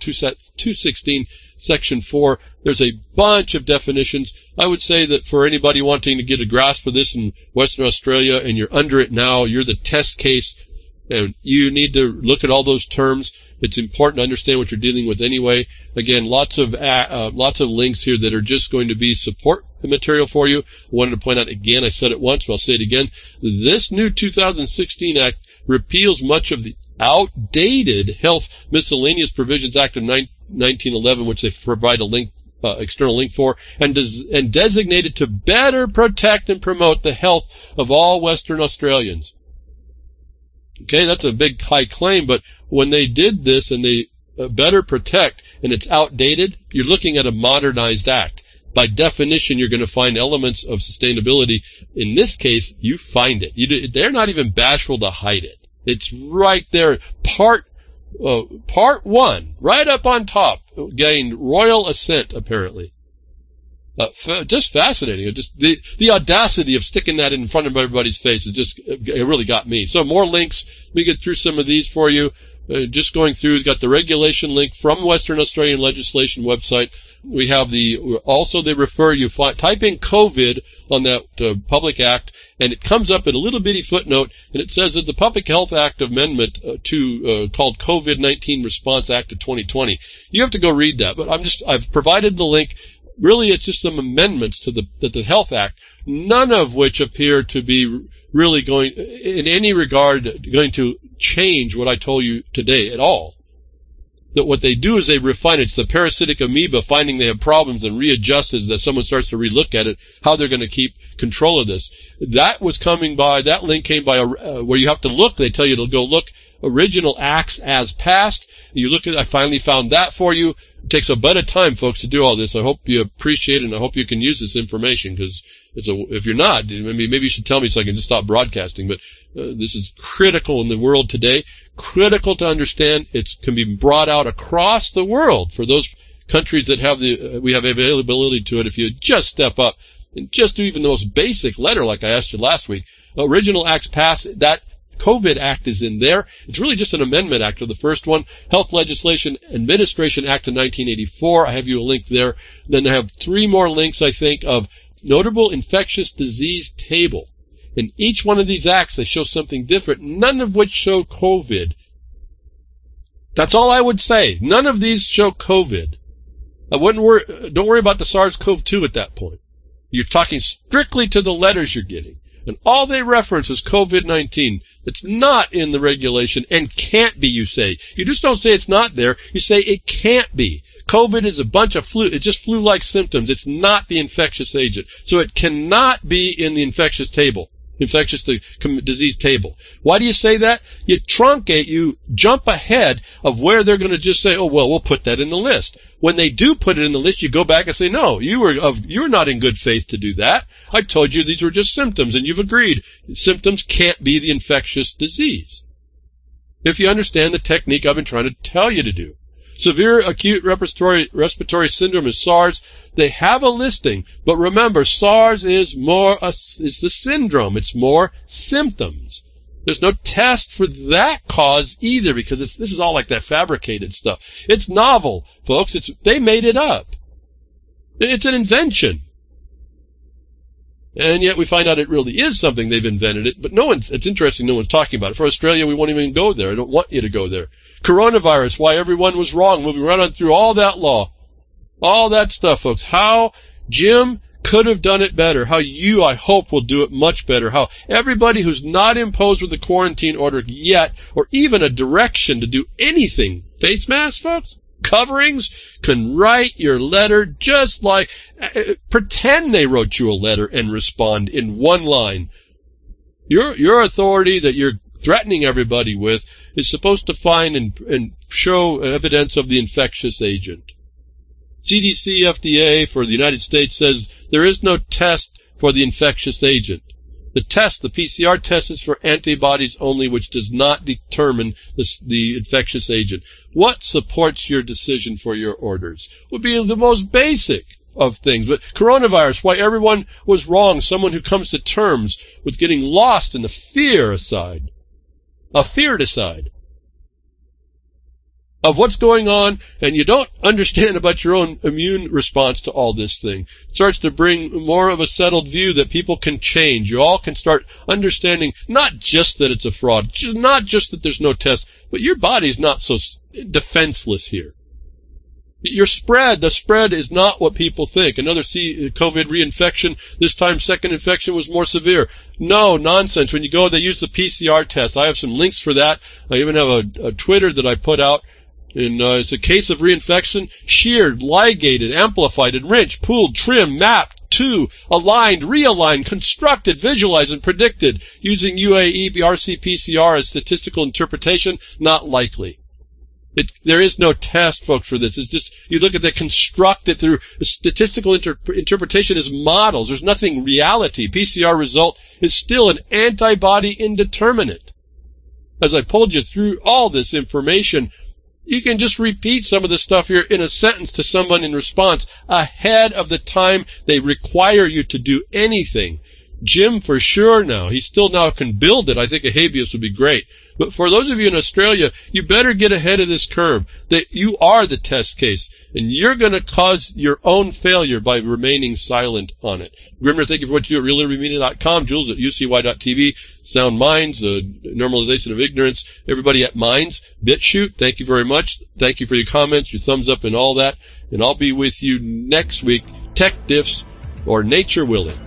216, Section 4, there's a bunch of definitions. I would say that for anybody wanting to get a grasp of this in Western Australia, and you're under it now, you're the test case, and you need to look at all those terms. It's important to understand what you're dealing with anyway. Again, lots of links here that are just going to be support material for you. I wanted to point out again, I said it once, but I'll say it again. This new 2016 Act repeals much of the outdated Health Miscellaneous Provisions Act of 1911, which they provide a link, external link for, and designated to better protect and promote the health of all Western Australians. Okay, that's a big high claim, but when they did this and they better protect and it's outdated, you're looking at a modernized act. By definition, you're going to find elements of sustainability. In this case, you find it. They're not even bashful to hide it. It's right there. Part 1, right up on top, gained royal assent, apparently. Just fascinating. Just the audacity of sticking that in front of everybody's face it really got me. So more links. Let me get through some of these for you. Just going through, we've got the regulation link from Western Australian legislation website. We have they refer you, type in COVID on that Public Act, and it comes up in a little bitty footnote, and it says that the Public Health Act Amendment called COVID-19 Response Act of 2020. You have to go read that, but I've provided the link. Really, it's just some amendments to the Health Act, none of which appear to be really going, in any regard, going to change what I told you today at all. that what they do is they refine it. It's the parasitic amoeba finding they have problems and readjusts as someone starts to relook at it, how they're going to keep control of this. That was coming by, that link came by where you have to look. They tell you to go look original acts as passed. You look at, I finally found that for you. It takes a bit of time, folks, to do all this. I hope you appreciate it, and I hope you can use this information, because if you're not, maybe you should tell me so I can just stop broadcasting. But this is critical in the world today, critical to understand. It can be brought out across the world for those countries that have we have availability to it. If you just step up and just do even the most basic letter, like I asked you last week, original acts passed, that COVID Act is in there. It's really just an amendment act of the first one. Health Legislation Administration Act of 1984. I have you a link there. Then I have 3 more links, I think, of notable infectious disease table. In each one of these acts, they show something different, none of which show COVID. That's all I would say. None of these show COVID. Don't worry about the SARS-CoV-2 at that point. You're talking strictly to the letters you're getting. And all they reference is COVID-19. It's not in the regulation and can't be, you say. You just don't say it's not there. You say it can't be. COVID is a bunch of flu. It's just flu-like symptoms. It's not the infectious agent. So it cannot be in the infectious disease table. Why do you say that? You truncate, you jump ahead of where they're going to just say, oh, well, we'll put that in the list. When they do put it in the list, you go back and say, no, you're not in good faith to do that. I told you these were just symptoms, and you've agreed. Symptoms can't be the infectious disease. If you understand the technique I've been trying to tell you to do. Severe acute respiratory syndrome is SARS. They have a listing, but remember, SARS is the syndrome. It's more symptoms. There's no test for that cause either, because this is all like that fabricated stuff. It's novel, folks. They made it up. It's an invention. And yet we find out it really is something they've invented it, but it's interesting no one's talking about it. For Australia, we won't even go there. I don't want you to go there. Coronavirus, why everyone was wrong. Moving right on through all that law. All that stuff, folks. How Jim could have done it better. How you, I hope, will do it much better. How everybody who's not imposed with the quarantine order yet, or even a direction to do anything, face masks, folks, coverings, can write your letter just like, pretend they wrote you a letter and respond in one line. Your authority that you're threatening everybody with is supposed to find and show evidence of the infectious agent. CDC, FDA for the United States says there is no test for the infectious agent. The PCR test, is for antibodies only, which does not determine the infectious agent. What supports your decision for your orders? Would be the most basic of things. But coronavirus, why everyone was wrong, someone who comes to terms with getting lost in the fear aside of what's going on, and you don't understand about your own immune response to all this thing. It starts to bring more of a settled view that people can change. You all can start understanding not just that it's a fraud, not just that there's no test, but your body's not so defenseless here. The spread is not what people think. Another COVID reinfection, this time second infection was more severe. No, nonsense. When you go, they use the PCR test. I have some links for that. I even have a Twitter that I put out. It's a case of reinfection, sheared, ligated, amplified, enriched, pooled, trimmed, mapped, aligned, realigned, constructed, visualized, and predicted using UAE RC-PCR as statistical interpretation. Not likely. There is no test, folks, for this. It's just, you look at the constructed through statistical interpretation as models. There's nothing reality. PCR result is still an antibody indeterminate. As I pulled you through all this information, you can just repeat some of the stuff here in a sentence to someone in response ahead of the time they require you to do anything. Jim, for sure now, he still now can build it. I think a habeas would be great. But for those of you in Australia, you better get ahead of this curve, that you are the test case, and you're going to cause your own failure by remaining silent on it. Grimmer, thank you for what you do at reallibertymedia.com, Jules at ucy.tv, Sound Minds, Normalization of Ignorance, everybody at Minds, BitChute, thank you very much. Thank you for your comments, your thumbs up, and all that. And I'll be with you next week, Tech Diffs, or Nature Willing.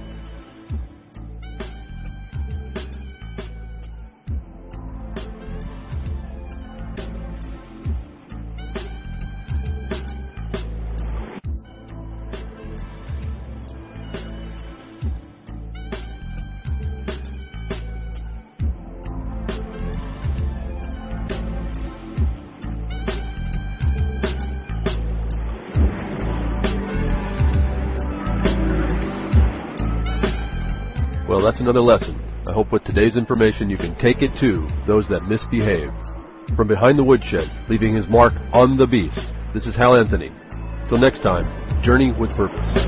Well, that's another lesson. I hope with today's information you can take it to those that misbehave. From behind the woodshed, leaving his mark on the beast, this is Hal Anthony. Till next time, journey with purpose.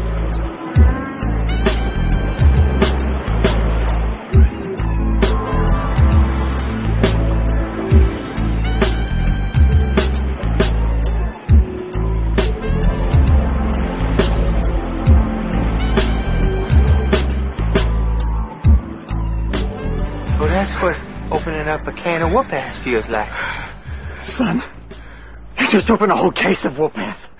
That's what opening up a can of whoop-ass feels like. Son, you just opened a whole case of whoop-ass.